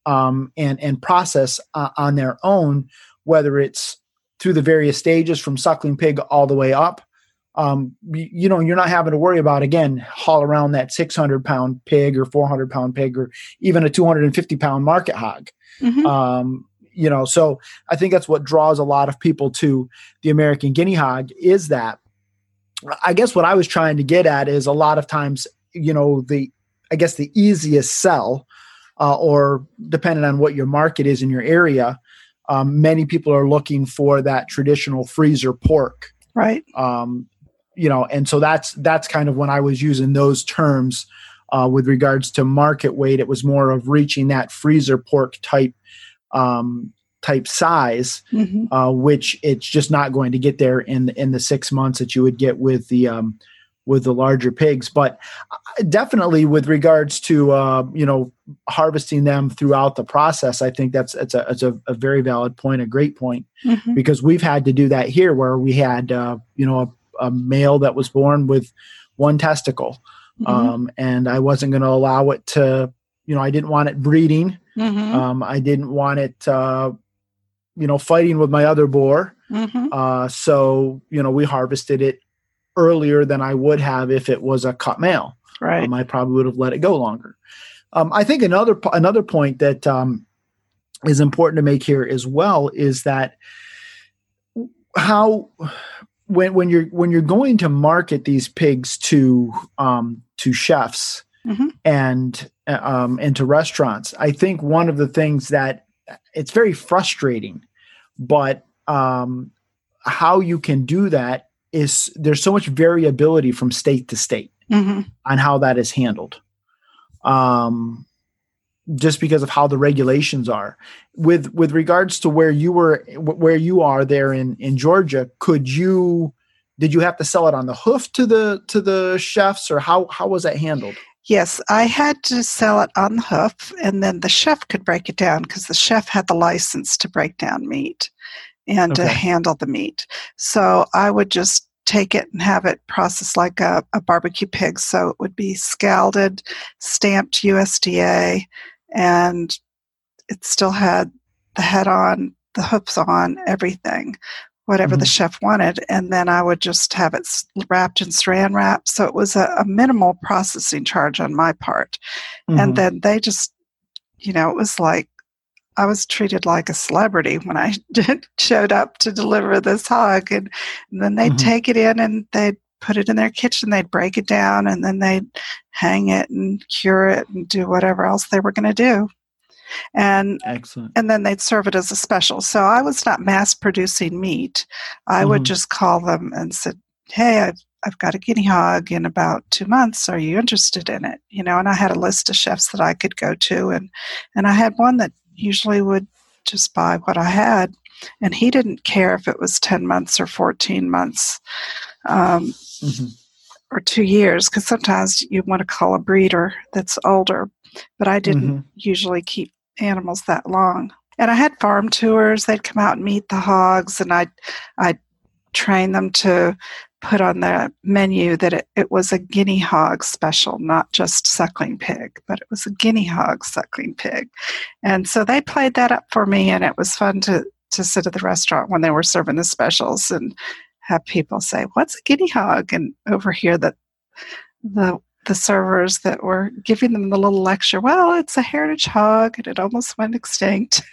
um, and and process uh, on their own, whether it's through the various stages from suckling pig all the way up. Um, you, you know, you're not having to worry about, again, haul around that six hundred pound pig or four hundred pound pig or even a two hundred fifty pound market hog. Mm-hmm. Um, you know, so I think that's what draws a lot of people to the American guinea hog, is that, I guess what I was trying to get at is a lot of times, you know, the, I guess the easiest sell, uh, or depending on what your market is in your area, um, many people are looking for that traditional freezer pork. Right. Um, you know, and so that's, that's kind of when I was using those terms, uh, with regards to market weight. It was more of reaching that freezer pork type, um, type size, Mm-hmm. uh, which it's just not going to get there in, in the six months that you would get with the, um, with the larger pigs. But definitely with regards to, uh, you know, harvesting them throughout the process, I think that's, it's a, it's a, a very valid point, a great point, Mm-hmm. because we've had to do that here, where we had, uh, you know, a, a male that was born with one testicle. Mm-hmm. Um, and I wasn't going to allow it to, you know, I didn't want it breeding. Mm-hmm. Um, I didn't want it, uh, you know, fighting with my other boar. Mm-hmm. Uh, so, you know, we harvested it earlier than I would have if it was a cut male. Right. Um, I probably would have let it go longer. Um, I think another, another point that, um, is important to make here as well is that how, when, when you're, when you're going to market these pigs to, um, to chefs, Mm-hmm. and, um, and to restaurants, I think one of the things that it's very frustrating, but, um, how you can do that is there's so much variability from state to state Mm-hmm. on how that is handled. Um, just because of how the regulations are with, with regards to where you were, where you are there in, in Georgia, could you, did you have to sell it on the hoof to the, to the chefs, or how, how was that handled? Yes, I had to sell it on the hoof, and then the chef could break it down, because the chef had the license to break down meat and to Okay. handle the meat. So I would just take it and have it processed like a, a barbecue pig. So it would be scalded, stamped U S D A, and it still had the head on, the hoofs on, everything, whatever Mhm. the chef wanted. And then I would just have it s- wrapped in saran wrap. So it was a, a minimal processing charge on my part. Mhm. And then they just, you know, it was like I was treated like a celebrity when I did, showed up to deliver this hog. And, and then they'd Mhm. take it in and they'd put it in their kitchen, they'd break it down, and then they'd hang it and cure it and do whatever else they were going to do. And Excellent. and then they'd serve it as a special. So I was not mass producing meat. I would Mhm. just call them and said, "Hey, I've I've got a guinea hog in about two months. Are you interested in it?" You know, and I had a list of chefs that I could go to, and and I had one that usually would just buy what I had, and he didn't care if it was ten months or fourteen months. Um, Mhm. or two years, because sometimes you want to call a breeder that's older, but I didn't Mhm. usually keep animals that long. And I had farm tours. They'd come out and meet the hogs, and I'd, I'd train them to put on the menu that it, it was a guinea hog special, not just suckling pig, but it was a guinea hog suckling pig. And so they played that up for me, and it was fun to, to sit at the restaurant when they were serving the specials and have people say, "What's a guinea hog?" And overhear that the the servers that were giving them the little lecture, "Well, it's a heritage hog and it almost went extinct."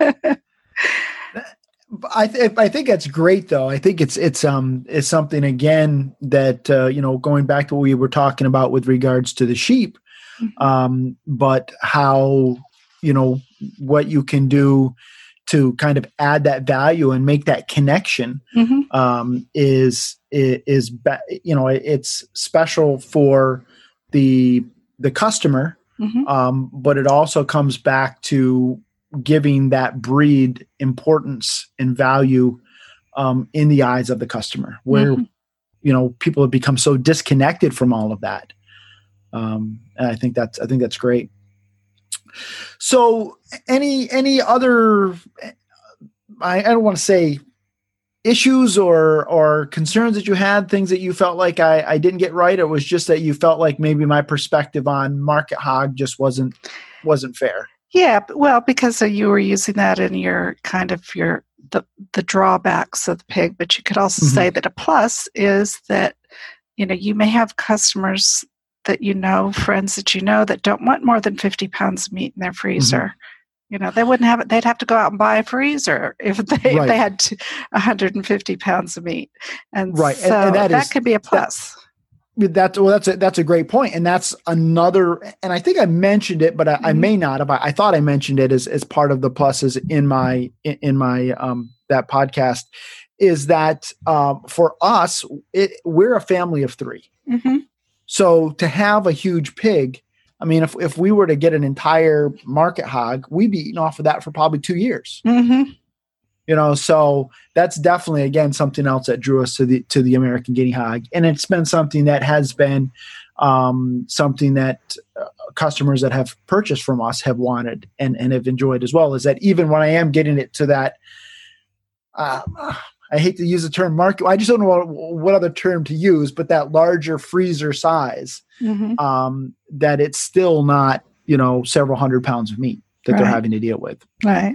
I th- I think that's great though. I think it's it's um it's something again that uh, you know, going back to what we were talking about with regards to the sheep, Mhm. um, but how, you know, what you can do to kind of add that value and make that connection Mhm. um, is is, is be- you know, it's special for the the customer, Mhm. um, but it also comes back to giving that breed importance and value um, in the eyes of the customer, where Mhm. you know, people have become so disconnected from all of that. Um, and I think that's I think that's great. So, any any other, I, I don't want to say issues or or concerns that you had, things that you felt like I, I didn't get right, or was just that you felt like maybe my perspective on market hog just wasn't wasn't fair? Yeah, b- well, because uh, you were using that in your kind of your the the drawbacks of the pig, but you could also Mm-hmm. say that a plus is that you know you may have customers that you know, friends that you know that don't want more than fifty pounds of meat in their freezer. Mm-hmm. You know, they wouldn't have it. They'd have to go out and buy a freezer if they if Right. they had to, one hundred fifty pounds of meat, and Right. And, and so that that is could be a that. plus. That's well. That's a, that's a great point, and that's another. And I think I mentioned it, but I, I may not have. I, I thought I mentioned it as as part of the pluses in my in, in my um that podcast. Is that um, for us? It, we're a family of three, Mm-hmm. so to have a huge pig. I mean, if if we were to get an entire market hog, we'd be eating off of that for probably two years. Mm-hmm. You know, so that's definitely, again, something else that drew us to the to the American guinea hog, and it's been something that has been um, something that uh, customers that have purchased from us have wanted and and have enjoyed as well. Is that even when I am getting it to that, uh, I hate to use the term market. I just don't know what, what other term to use, but that larger freezer size, Mm-hmm. um, that it's still not, you know, several hundred pounds of meat that Right. they're having to deal with. Right.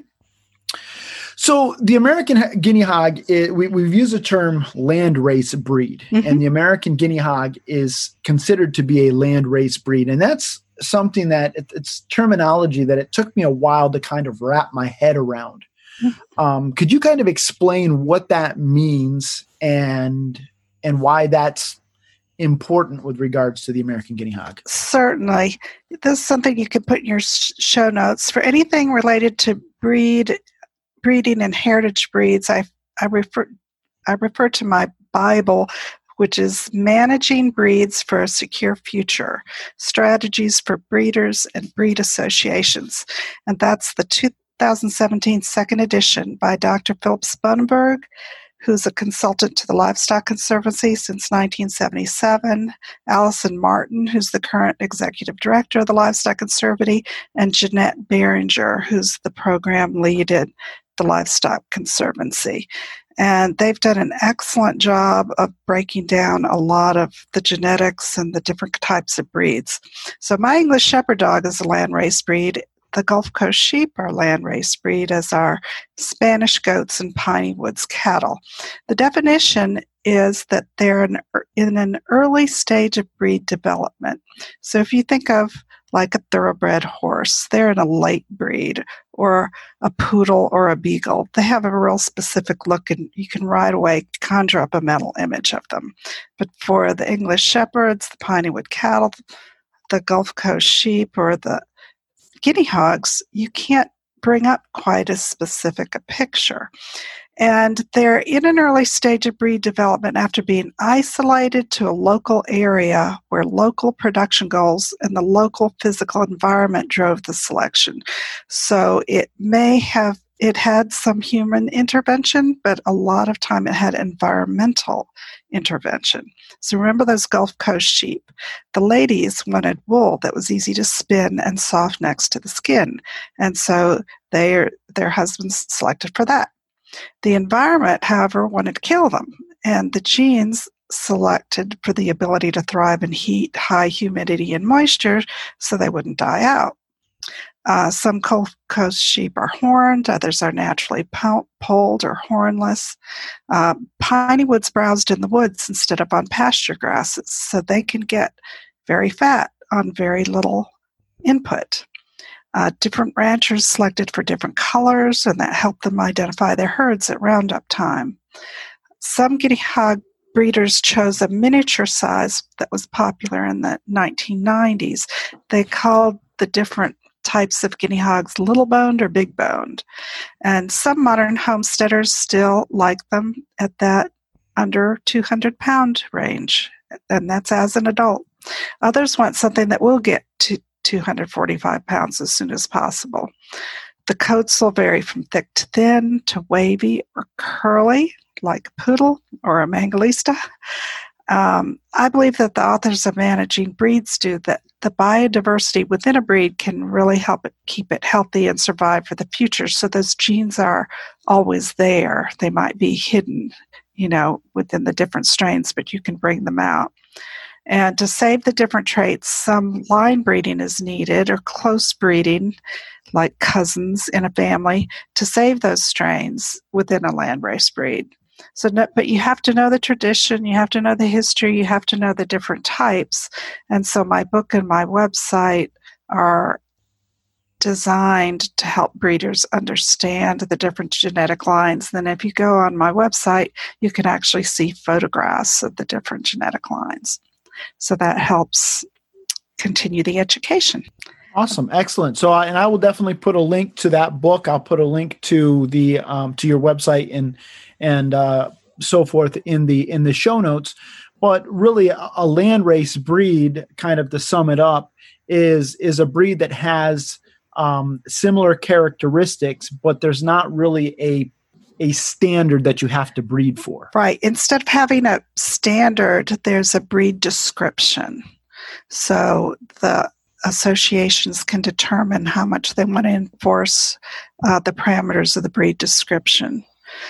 So the American guinea hog, it, we, we've used the term land race breed, Mm-hmm. and the American guinea hog is considered to be a land race breed. And that's something that it, it's terminology that it took me a while to kind of wrap my head around. Mm-hmm. Um, could you kind of explain what that means and and why that's important with regards to the American guinea hog? Certainly. This is something you could put in your sh- show notes. For anything related to breed, breeding and heritage breeds, I, I, refer, I refer to my Bible, which is Managing Breeds for a Secure Future, Strategies for Breeders and Breed Associations. And that's the two thousand seventeen second edition by Doctor Philip Spunenberg, who's a consultant to the Livestock Conservancy since nineteen seventy-seven, Allison Martin, who's the current executive director of the Livestock Conservancy, and Jeanette Behringer, who's the program lead at the Livestock Conservancy. And they've done an excellent job of breaking down a lot of the genetics and the different types of breeds. So my English Shepherd dog is a landrace breed. The Gulf Coast sheep are landrace breed, as are Spanish goats and Piney Woods cattle. The definition is that they're in, in an early stage of breed development. So if you think of like a thoroughbred horse, they're in a late breed, or a poodle or a beagle. They have a real specific look, and you can right away conjure up a mental image of them. But for the English Shepherds, the Piney Wood cattle, the Gulf Coast sheep, or the guinea hogs, you can't bring up quite as specific a picture. And they're in an early stage of breed development after being isolated to a local area where local production goals and the local physical environment drove the selection. So it may have, it had some human intervention, but a lot of time it had environmental intervention. So remember those Gulf Coast sheep. The ladies wanted wool that was easy to spin and soft next to the skin. And so they, their husbands selected for that. The environment, however, wanted to kill them, and the genes selected for the ability to thrive in heat, high humidity, and moisture so they wouldn't die out. Uh, some Gulf Coast sheep are horned, others are naturally po- polled or hornless. Uh, Piney Woods browsed in the woods instead of on pasture grasses, so they can get very fat on very little input. Uh, different ranchers selected for different colors, and that helped them identify their herds at roundup time. Some guinea hog breeders chose a miniature size that was popular in the nineteen nineties. They called the different types of guinea hogs little boned or big boned. And some modern homesteaders still like them at that under two hundred pound range, and that's as an adult. Others want something that will get to two hundred forty-five pounds as soon as possible. The coats will vary from thick to thin to wavy or curly, like a poodle or a Mangalista. Um, I believe that the authors of Managing Breeds do that the biodiversity within a breed can really help it keep it healthy and survive for the future. So those genes are always there. They might be hidden, you know, within the different strains, but you can bring them out. And to save the different traits, some line breeding is needed or close breeding, like cousins in a family, to save those strains within a landrace breed. So, no, but you have to know the tradition, you have to know the history, you have to know the different types. And so my book and my website are designed to help breeders understand the different genetic lines. Then if you go on my website, you can actually see photographs of the different genetic lines. So that helps continue the education. Awesome. Excellent. So, I, and I will definitely put a link to that book. I'll put a link to the, um, to your website and, and, uh, so forth in the, in the show notes. But really a, a landrace breed, kind of to sum it up, is, is a breed that has, um, similar characteristics, but there's not really a, a standard that you have to breed for. Right. Instead of having a standard, there's a breed description. So the associations can determine how much they want to enforce uh, the parameters of the breed description.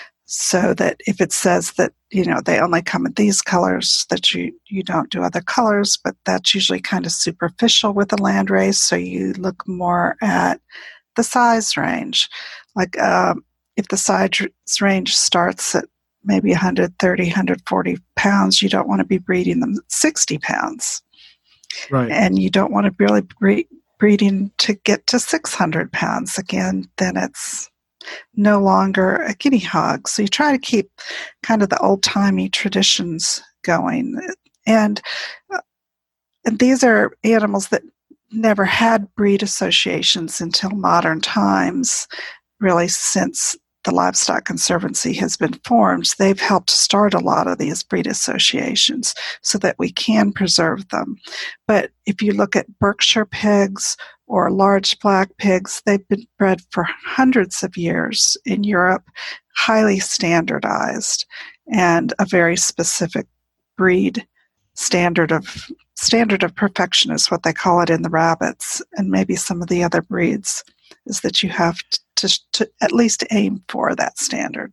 So that if it says that, you know, they only come in these colors, that you, you don't do other colors, but that's usually kind of superficial with a landrace. So you look more at the size range. Like um, if the size range starts at maybe one hundred thirty, one hundred forty pounds, you don't want to be breeding them at sixty pounds. Right. And you don't want to really breed, breeding to get to six hundred pounds. Again, then it's no longer a guinea hog. So you try to keep kind of the old-timey traditions going. And, uh, and these are animals that never had breed associations until modern times, really since the Livestock Conservancy has been formed. They've helped start a lot of these breed associations so that we can preserve them. But if you look at Berkshire pigs or large black pigs, they've been bred for hundreds of years in Europe, highly standardized, and a very specific breed standard of standard of perfection is what they call it in the rabbits, and maybe some of the other breeds, is that you have to, to, to at least aim for that standard.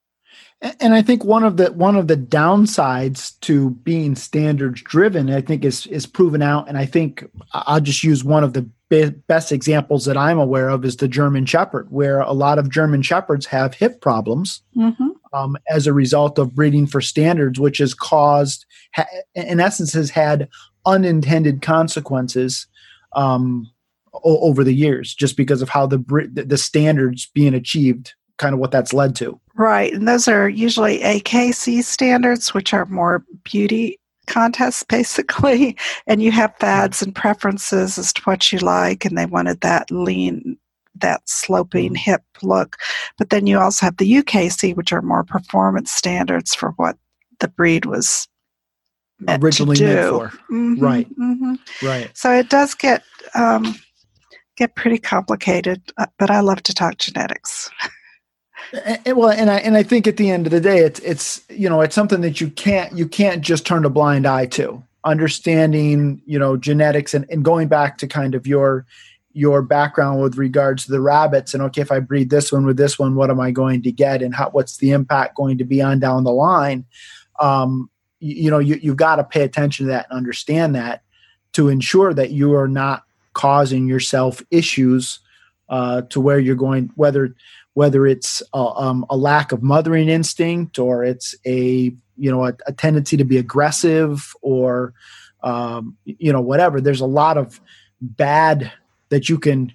And I think one of the one of the downsides to being standards driven, I think, is is proven out. And I think I'll just use one of the be- best examples that I'm aware of is the German Shepherd, where a lot of German Shepherds have hip problems mm-hmm. um, as a result of breeding for standards, which has caused, ha- in essence, has had unintended consequences um, o- over the years, just because of how the the standards being achieved, kind of what that's led to. Right. And those are usually A K C standards, which are more beauty contests, basically. And you have fads and preferences as to what you like. And they wanted that lean, that sloping mm-hmm. hip look. But then you also have the U K C, which are more performance standards for what the breed was meant originally to do. meant for. Mm-hmm, right. Mm-hmm. Right. So it does get, um, get pretty complicated, but I love to talk genetics. And, well, and I and I think at the end of the day, it's it's you know it's something that you can't you can't just turn a blind eye to. Understanding you know genetics and, and going back to kind of your your background with regards to the rabbits, and okay, if I breed this one with this one, what am I going to get, and how what's the impact going to be on down the line? Um, you, you know you you've got to pay attention to that and understand that to ensure that you are not causing yourself issues uh, to where you're going whether. whether it's a, um, a lack of mothering instinct or it's a, you know, a, a tendency to be aggressive or, um, you know, whatever. There's a lot of bad that you can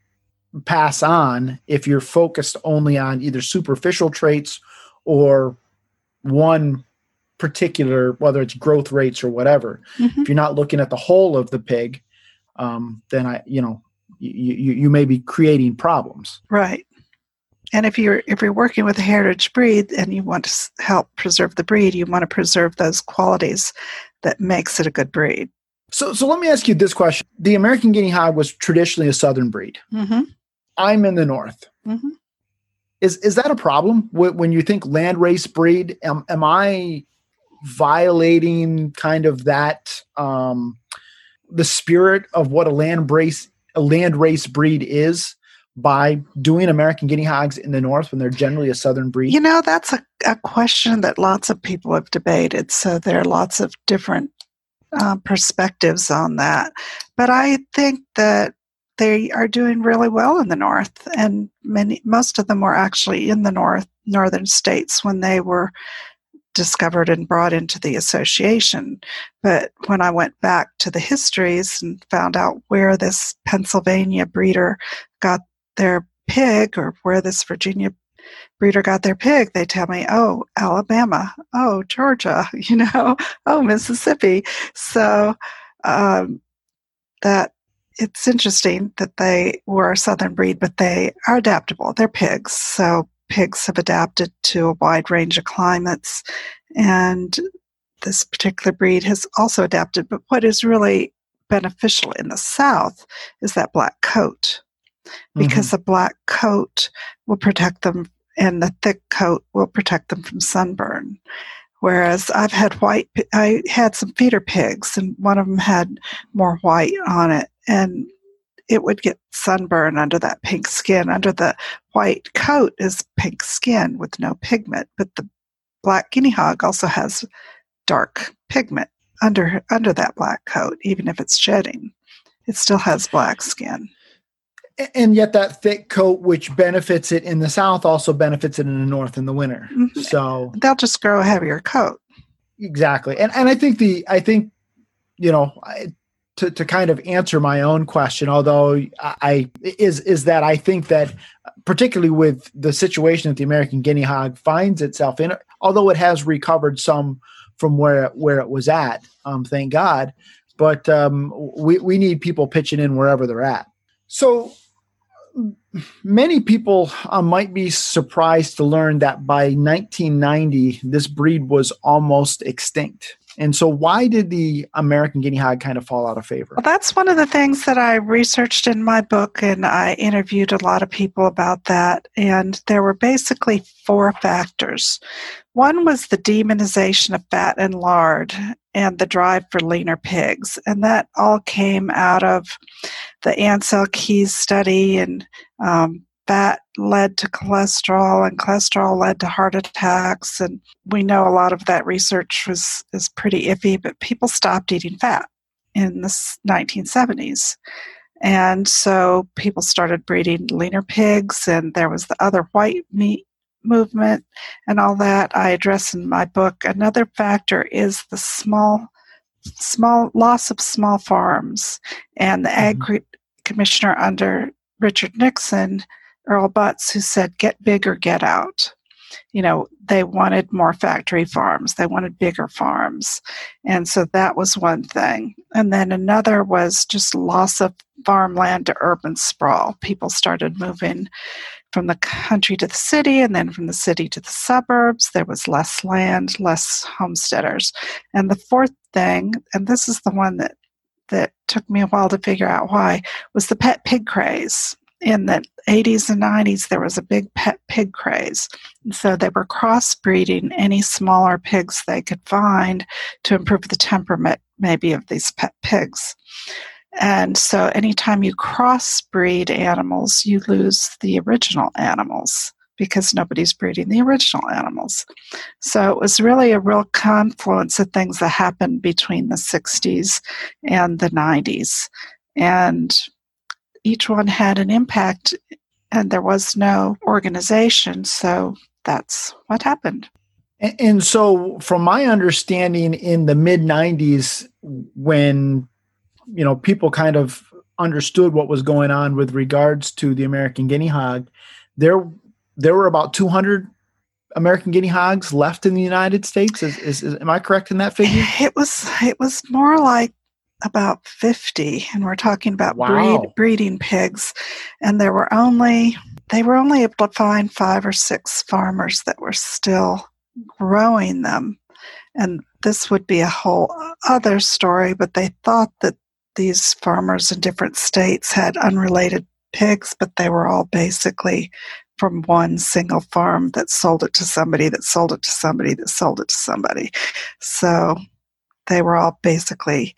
pass on if you're focused only on either superficial traits or one particular, whether it's growth rates or whatever. Mm-hmm. If you're not looking at the whole of the pig, um, then I, you know, you, you, you may be creating problems. Right. And if you're if you're working with a heritage breed and you want to help preserve the breed, you want to preserve those qualities that makes it a good breed. So, so let me ask you this question: the American Guinea Hog was traditionally a southern breed. Mm-hmm. I'm in the north. Mm-hmm. Is is that a problem when you think landrace breed? Am, am I violating kind of that um, the spirit of what a landrace a landrace breed is? By doing American Guinea Hogs in the north when they're generally a southern breed? You know, that's a, a question that lots of people have debated. So there are lots of different uh, perspectives on that. But I think that they are doing really well in the North, and many, most of them were actually in the North, northern states when they were discovered and brought into the association. But when I went back to the histories and found out where this Pennsylvania breeder got their pig, or where this Virginia breeder got their pig, they tell me, oh, Alabama, oh, Georgia, you know, oh, Mississippi. So um, that it's interesting that they were a southern breed, but they are adaptable. They're pigs. So pigs have adapted to a wide range of climates, and this particular breed has also adapted. But what is really beneficial in the South is that black coat, because mm-hmm. the black coat will protect them, and the thick coat will protect them from sunburn. Whereas I've had white, I had some feeder pigs, and one of them had more white on it, and it would get sunburn under that pink skin. Under the white coat is pink skin with no pigment, but the black guinea hog also has dark pigment under under that black coat. Even if it's shedding, it still has black skin. And yet that thick coat, which benefits it in the South, also benefits it in the North in the winter. Mm-hmm. So they'll just grow a heavier coat. Exactly. And and I think the, I think, you know, I, to, to kind of answer my own question, although I, is, is that I think that particularly with the situation that the American guinea hog finds itself in, although it has recovered some from where, where it was at, um, thank God, but um, we, we need people pitching in wherever they're at. So many people uh, might be surprised to learn that by nineteen ninety, this breed was almost extinct. And so why did the American guinea hog kind of fall out of favor? Well, that's one of the things that I researched in my book, and I interviewed a lot of people about that. And there were basically four factors. One was the demonization of fat and lard and the drive for leaner pigs. And that all came out of the Ansel Keys study, and um, fat led to cholesterol, and cholesterol led to heart attacks. And we know a lot of that research was is pretty iffy, but people stopped eating fat in the nineteen seventies. And so people started breeding leaner pigs, and there was the other white meat movement and all that I address in my book. Another factor is the small, small loss of small farms, and the mm-hmm. ag commissioner under Richard Nixon, Earl Butz, who said, get big or get out. You know, they wanted more factory farms. They wanted bigger farms. And so that was one thing. And then another was just loss of farmland to urban sprawl. People started moving from the country to the city, and then from the city to the suburbs. There was less land, less homesteaders. And the fourth thing, and this is the one that, that took me a while to figure out why, was the pet pig craze. In the eighties and nineties, there was a big pet pig craze. And so they were crossbreeding any smaller pigs they could find to improve the temperament, maybe, of these pet pigs. And so anytime you crossbreed animals, you lose the original animals because nobody's breeding the original animals. So it was really a real confluence of things that happened between the sixties and the nineties. And each one had an impact, and there was no organization, so that's what happened. And, and so from my understanding, in the mid nineties, when, you know, people kind of understood what was going on with regards to the American guinea hog, there there were about two hundred American guinea hogs left in the United States. Is, is, is am I correct in that figure? It was it was more like about fifty, and we're talking about wow. breed, breeding pigs, and there were only they were only able to find five or six farmers that were still growing them. And this would be a whole other story, but they thought that these farmers in different states had unrelated pigs, but they were all basically from one single farm that sold it to somebody, that sold it to somebody, that sold it to somebody. So they were all basically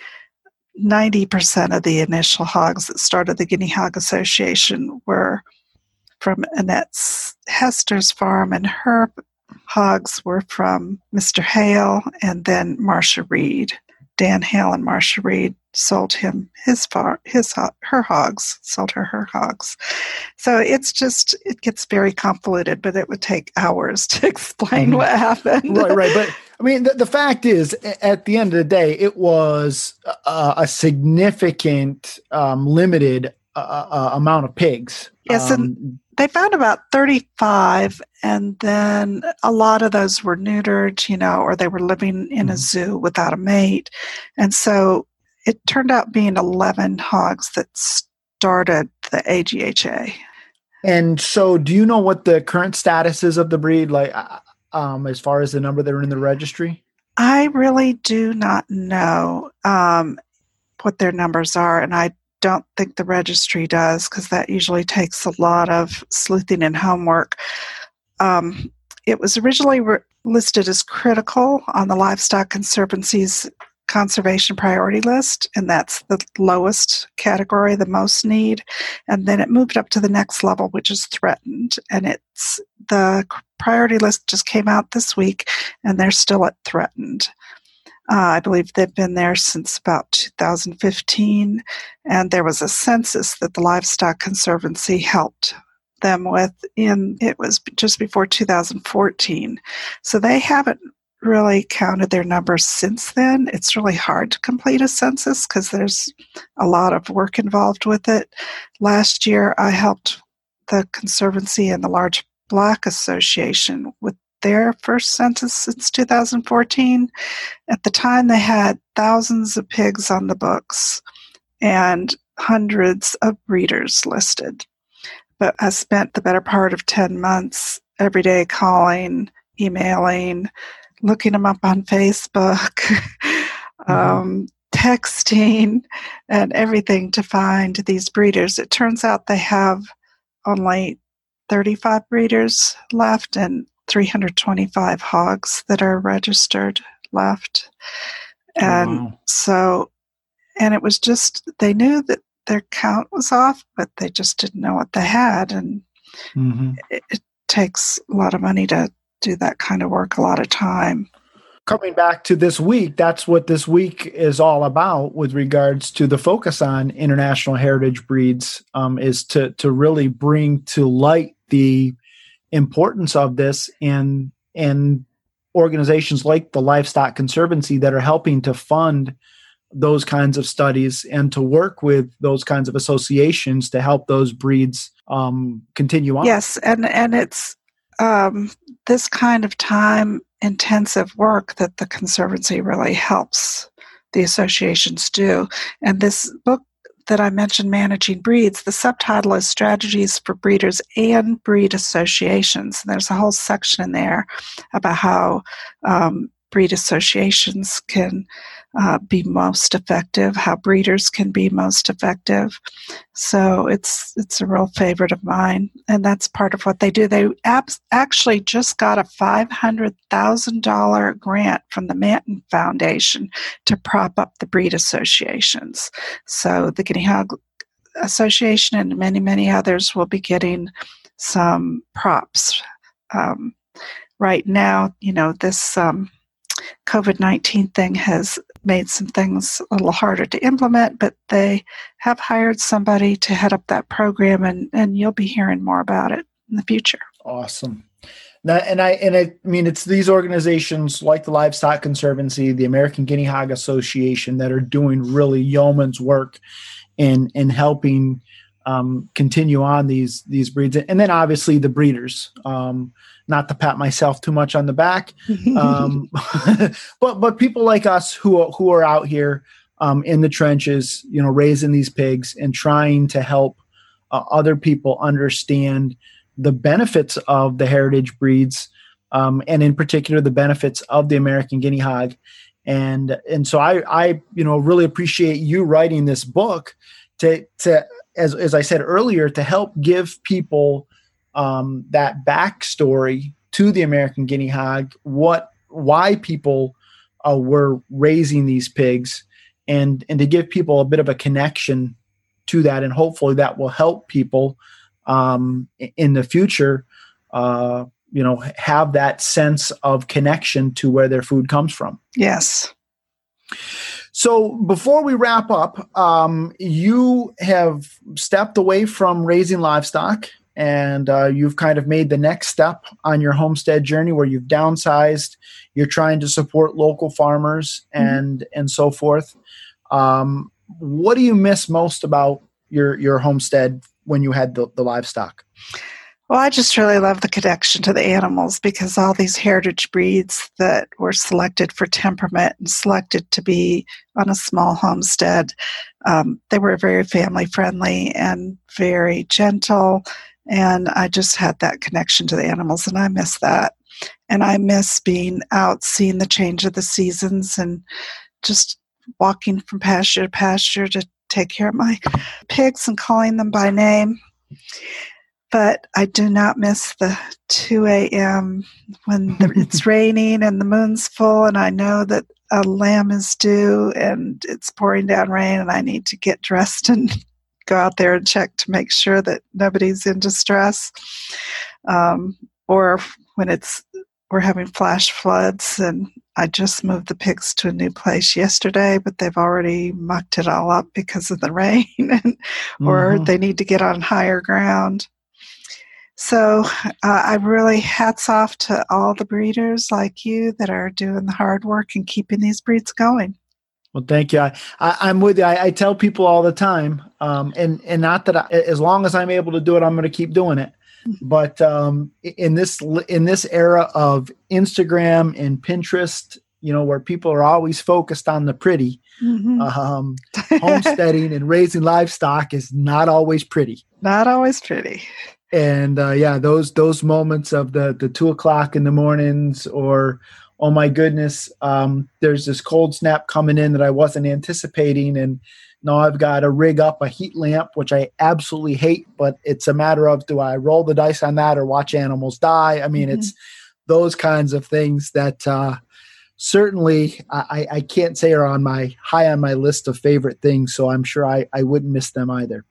ninety percent of the initial hogs that started the Guinea Hog Association were from Annette Hester's farm, and her hogs were from Mister Hale and then Marcia Reed Dan Hale and Marcia Reed sold him his far, his her hogs, sold her her hogs. So it's just, it gets very convoluted, but it would take hours to explain mm-hmm. what happened. Right, right. But I mean, the, the fact is, at the end of the day, it was a, a significant, um, limited uh, uh, amount of pigs. Yes, um, and they found about thirty-five, and then a lot of those were neutered, you know, or they were living in a zoo without a mate. And so it turned out being eleven hogs that started the A G H A. And so do you know what the current status is of the breed, like um, as far as the number that are in the registry? I really do not know um, what their numbers are, and I don't think the registry does, because that usually takes a lot of sleuthing and homework. Um, it was originally re- listed as critical on the Livestock Conservancy's conservation priority list, and that's the lowest category, the most need. And then it moved up to the next level, which is threatened. And it's the priority list just came out this week, and they're still at threatened. Uh, I believe they've been there since about two thousand fifteen, and there was a census that the Livestock Conservancy helped them with in, it was just before two thousand fourteen. So they haven't really counted their numbers since then. It's really hard to complete a census because there's a lot of work involved with it. Last year, I helped the Conservancy and the Large Black Association with their first census since two thousand fourteen. At the time, they had thousands of pigs on the books and hundreds of breeders listed. But I spent the better part of ten months every day calling, emailing, looking them up on Facebook, mm-hmm. um, texting, and everything to find these breeders. It turns out they have only thirty-five breeders left and three hundred twenty-five hogs that are registered left. And oh, wow. so, and it was just, they knew that their count was off, but they just didn't know what they had. And mm-hmm. it, it takes a lot of money to do that kind of work, a lot of time. Coming back to this week, that's what this week is all about with regards to the focus on international heritage breeds, um, is to to really bring to light the importance of this, and and organizations like the Livestock Conservancy that are helping to fund those kinds of studies and to work with those kinds of associations to help those breeds um, continue on. Yes, and, and it's um, this kind of time-intensive work that the Conservancy really helps the associations do. And this book that I mentioned, Managing Breeds, the subtitle is Strategies for Breeders and Breed Associations. And there's a whole section in there about how um, breed associations can uh, be most effective, how breeders can be most effective. So it's it's a real favorite of mine, and that's part of what they do. They abs- actually just got a five hundred thousand dollars grant from the Manton Foundation to prop up the breed associations. So the Guinea Hog Association and many, many others will be getting some props. Um, right now, you know, this um, COVID nineteen thing has made some things a little harder to implement, but they have hired somebody to head up that program, and, and you'll be hearing more about it in the future. Awesome. Now, and I and I mean, it's these organizations like the Livestock Conservancy, the American Guinea Hog Association, that are doing really yeoman's work in in helping um, continue on these these breeds, and then obviously the breeders. Um, not to pat myself too much on the back, um, but but people like us who who are out here um, in the trenches, you know, raising these pigs and trying to help uh, other people understand the benefits of the heritage breeds, um, and in particular the benefits of the American Guinea Hog. And and so I I you know really appreciate you writing this book to to as as I said earlier, to help give people um, that backstory to the American Guinea Hog, what why people uh, were raising these pigs, and and to give people a bit of a connection to that, and hopefully that will help people um, in the future, uh, you know, have that sense of connection to where their food comes from. Yes. So before we wrap up, um, you have stepped away from raising livestock, and uh, you've kind of made the next step on your homestead journey where you've downsized. You're trying to support local farmers and mm-hmm. and so forth. Um, what do you miss most about your your homestead when you had the, the livestock? Well, I just really love the connection to the animals, because all these heritage breeds that were selected for temperament and selected to be on a small homestead, um, they were very family friendly and very gentle. And I just had that connection to the animals, and I miss that. And I miss being out, seeing the change of the seasons, and just walking from pasture to pasture to take care of my pigs and calling them by name. But I do not miss the two a.m. when the, it's raining and the moon's full, and I know that a lamb is due and it's pouring down rain, and I need to get dressed and go out there and check to make sure that nobody's in distress. Um, or when it's we're having flash floods, and I just moved the pigs to a new place yesterday, but they've already mucked it all up because of the rain, and, or mm-hmm. they need to get on higher ground. So uh, I really hats off to all the breeders like you that are doing the hard work and keeping these breeds going. Well, thank you. I, I, I'm with you. I, I tell people all the time, um, and and not that I, as long as I'm able to do it, I'm going to keep doing it. But um, in this in this era of Instagram and Pinterest, you know, where people are always focused on the pretty, mm-hmm. um, homesteading and raising livestock is not always pretty. Not always pretty. And uh, yeah, those those moments of the the two o'clock in the mornings, or oh my goodness, um, there's this cold snap coming in that I wasn't anticipating, and now I've got to rig up a heat lamp, which I absolutely hate. But it's a matter of, do I roll the dice on that or watch animals die? I mean, mm-hmm. it's those kinds of things that uh, certainly I, I can't say are on my high on my list of favorite things. So I'm sure I, I wouldn't miss them either.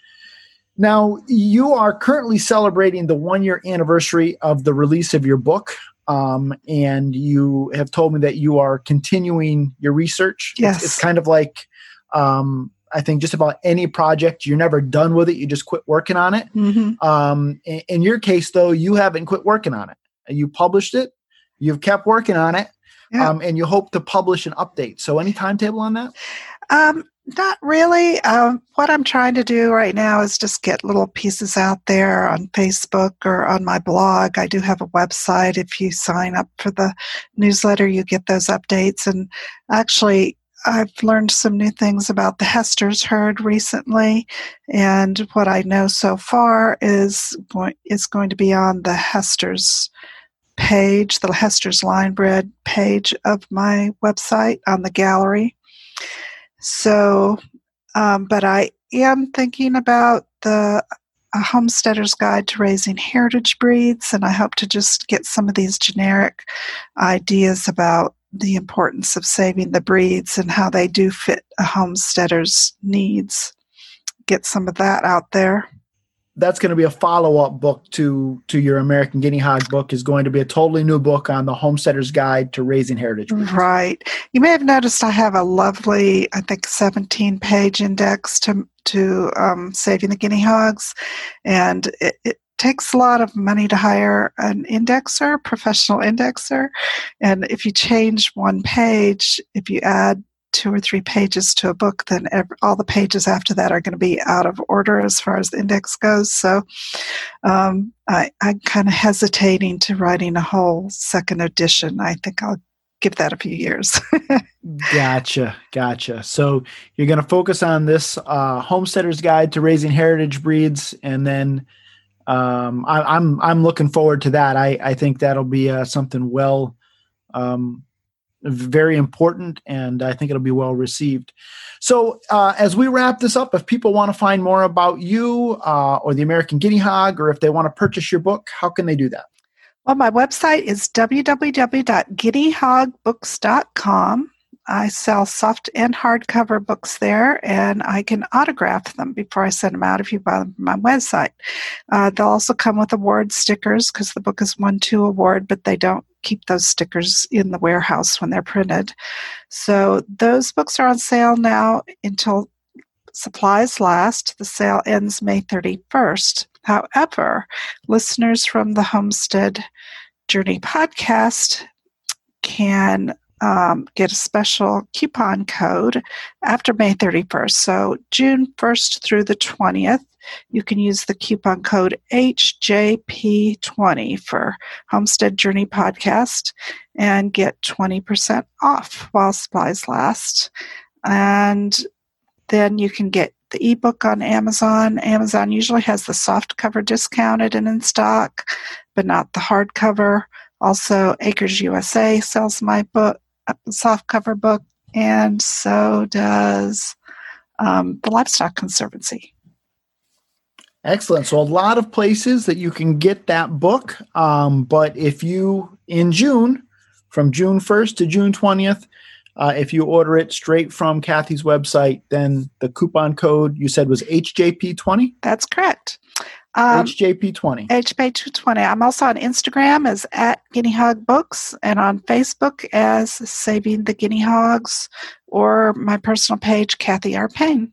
Now, you are currently celebrating the one-year anniversary of the release of your book, um, and you have told me that you are continuing your research. Yes. It's, it's kind of like, um, I think, just about any project. You're never done with it. You just quit working on it. Mm-hmm. Um, in, in your case, though, you haven't quit working on it. You published it. You've kept working on it, yeah. um, and you hope to publish an update. So any timetable on that? Um Not really. Um, what I'm trying to do right now is just get little pieces out there on Facebook or on my blog. I do have a website. If you sign up for the newsletter, you get those updates. And actually, I've learned some new things about the Hester's herd recently. And what I know so far is going, is going to be on the Hester's page, the Hester's Linebred page of my website on the gallery. So, um, but I am thinking about the a Homesteader's Guide to Raising Heritage Breeds, and I hope to just get some of these generic ideas about the importance of saving the breeds and how they do fit a homesteader's needs. Get some of that out there. That's going to be a follow-up book to, to your American Guinea Hog book. Is going to be a totally new book on the Homesteader's Guide to Raising Heritage Breeds. Right. You may have noticed I have a lovely, I think, seventeen-page index to to um, saving the guinea hogs, and it, it takes a lot of money to hire an indexer, professional indexer, and if you change one page, if you add two or three pages to a book, then every, all the pages after that are going to be out of order as far as the index goes. So um, I, I'm kind of hesitating to writing a whole second edition. I think I'll give that a few years. Gotcha. Gotcha. So you're going to focus on this uh, Homesteader's Guide to Raising Heritage Breeds, and then um, I, I'm I'm looking forward to that. I, I think that'll be uh, something well um very important, and I think it'll be well received. So uh, as we wrap this up, if people want to find more about you uh, or the American Guinea Hog, or if they want to purchase your book, how can they do that? Well, my website is w w w dot guinea hog books dot com. I sell soft and hardcover books there, and I can autograph them before I send them out if you buy them from my website. Uh, they'll also come with award stickers because the book is one two award, but they don't keep those stickers in the warehouse when they're printed. So those books are on sale now until supplies last. The sale ends May thirty-first. However, listeners from the Homestead Journey podcast can um, get a special coupon code after May thirty-first. So June first through the twentieth, you can use the coupon code H J P twenty for Homestead Journey Podcast and get twenty percent off while supplies last. And then you can get the ebook on Amazon. Amazon usually has the soft cover discounted and in stock, but not the hardcover. Also, Acres U S A sells my book, soft cover book, and so does um, the Livestock Conservancy. Excellent. So a lot of places that you can get that book. Um, but if you, in June, from June first to June twentieth, Uh, if you order it straight from Kathy's website, then the coupon code you said was H J P twenty? That's correct. Um, H J P twenty. H J P twenty. I'm also on Instagram as at Guinea Hog Books and on Facebook as Saving the Guinea Hogs, or my personal page, Kathy R. Payne.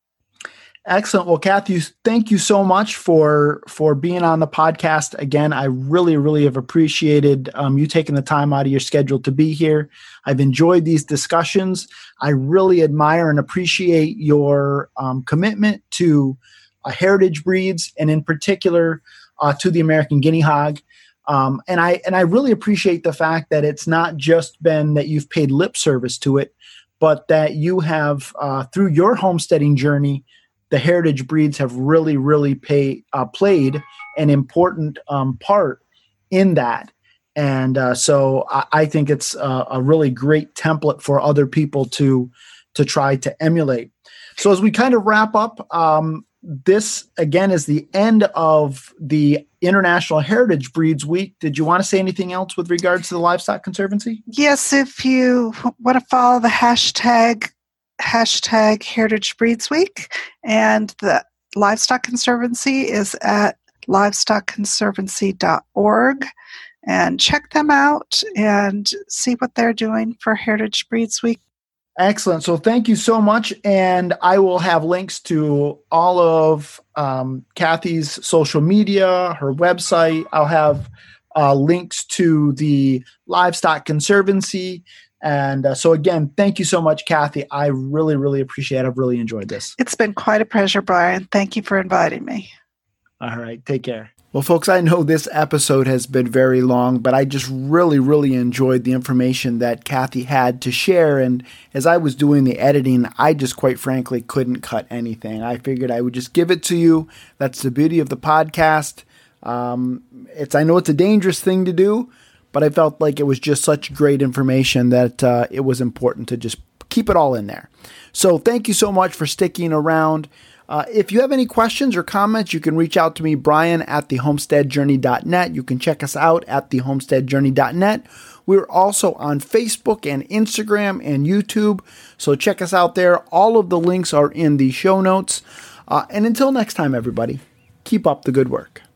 Excellent. Well, Kathy, thank you so much for for being on the podcast again. I really, really have appreciated um, you taking the time out of your schedule to be here. I've enjoyed these discussions. I really admire and appreciate your um, commitment to uh, heritage breeds, and in particular uh, to the American Guinea Hog. Um, and I and I really appreciate the fact that it's not just been that you've paid lip service to it, but that you have, uh, through your homesteading journey, the heritage breeds have really, really pay, uh, played an important um, part in that. And uh, so I, I think it's a, a really great template for other people to, to try to emulate. So as we kind of wrap up, um, this again is the end of the International Heritage Breeds Week. Did you want to say anything else with regards to the Livestock Conservancy? Yes, if you want to follow the hashtag hashtag Heritage Breeds Week, and the Livestock Conservancy is at livestock conservancy dot org, and check them out and see what they're doing for Heritage Breeds Week. Excellent. So thank you so much. And I will have links to all of um, Kathy's social media, her website. I'll have uh, links to the Livestock Conservancy. And uh, so again, thank you so much, Kathy. I really, really appreciate it. I've really enjoyed this. It's been quite a pleasure, Brian. Thank you for inviting me. All right. Take care. Well, folks, I know this episode has been very long, but I just really, really enjoyed the information that Kathy had to share. And as I was doing the editing, I just quite frankly couldn't cut anything. I figured I would just give it to you. That's the beauty of the podcast. Um, it's I know it's a dangerous thing to do, but I felt like it was just such great information that uh, it was important to just keep it all in there. So thank you so much for sticking around. Uh, if you have any questions or comments, you can reach out to me, Brian, at the homestead journey dot net. You can check us out at the homestead journey dot net. We're also on Facebook and Instagram and YouTube, so check us out there. All of the links are in the show notes. Uh, and until next time, everybody, keep up the good work.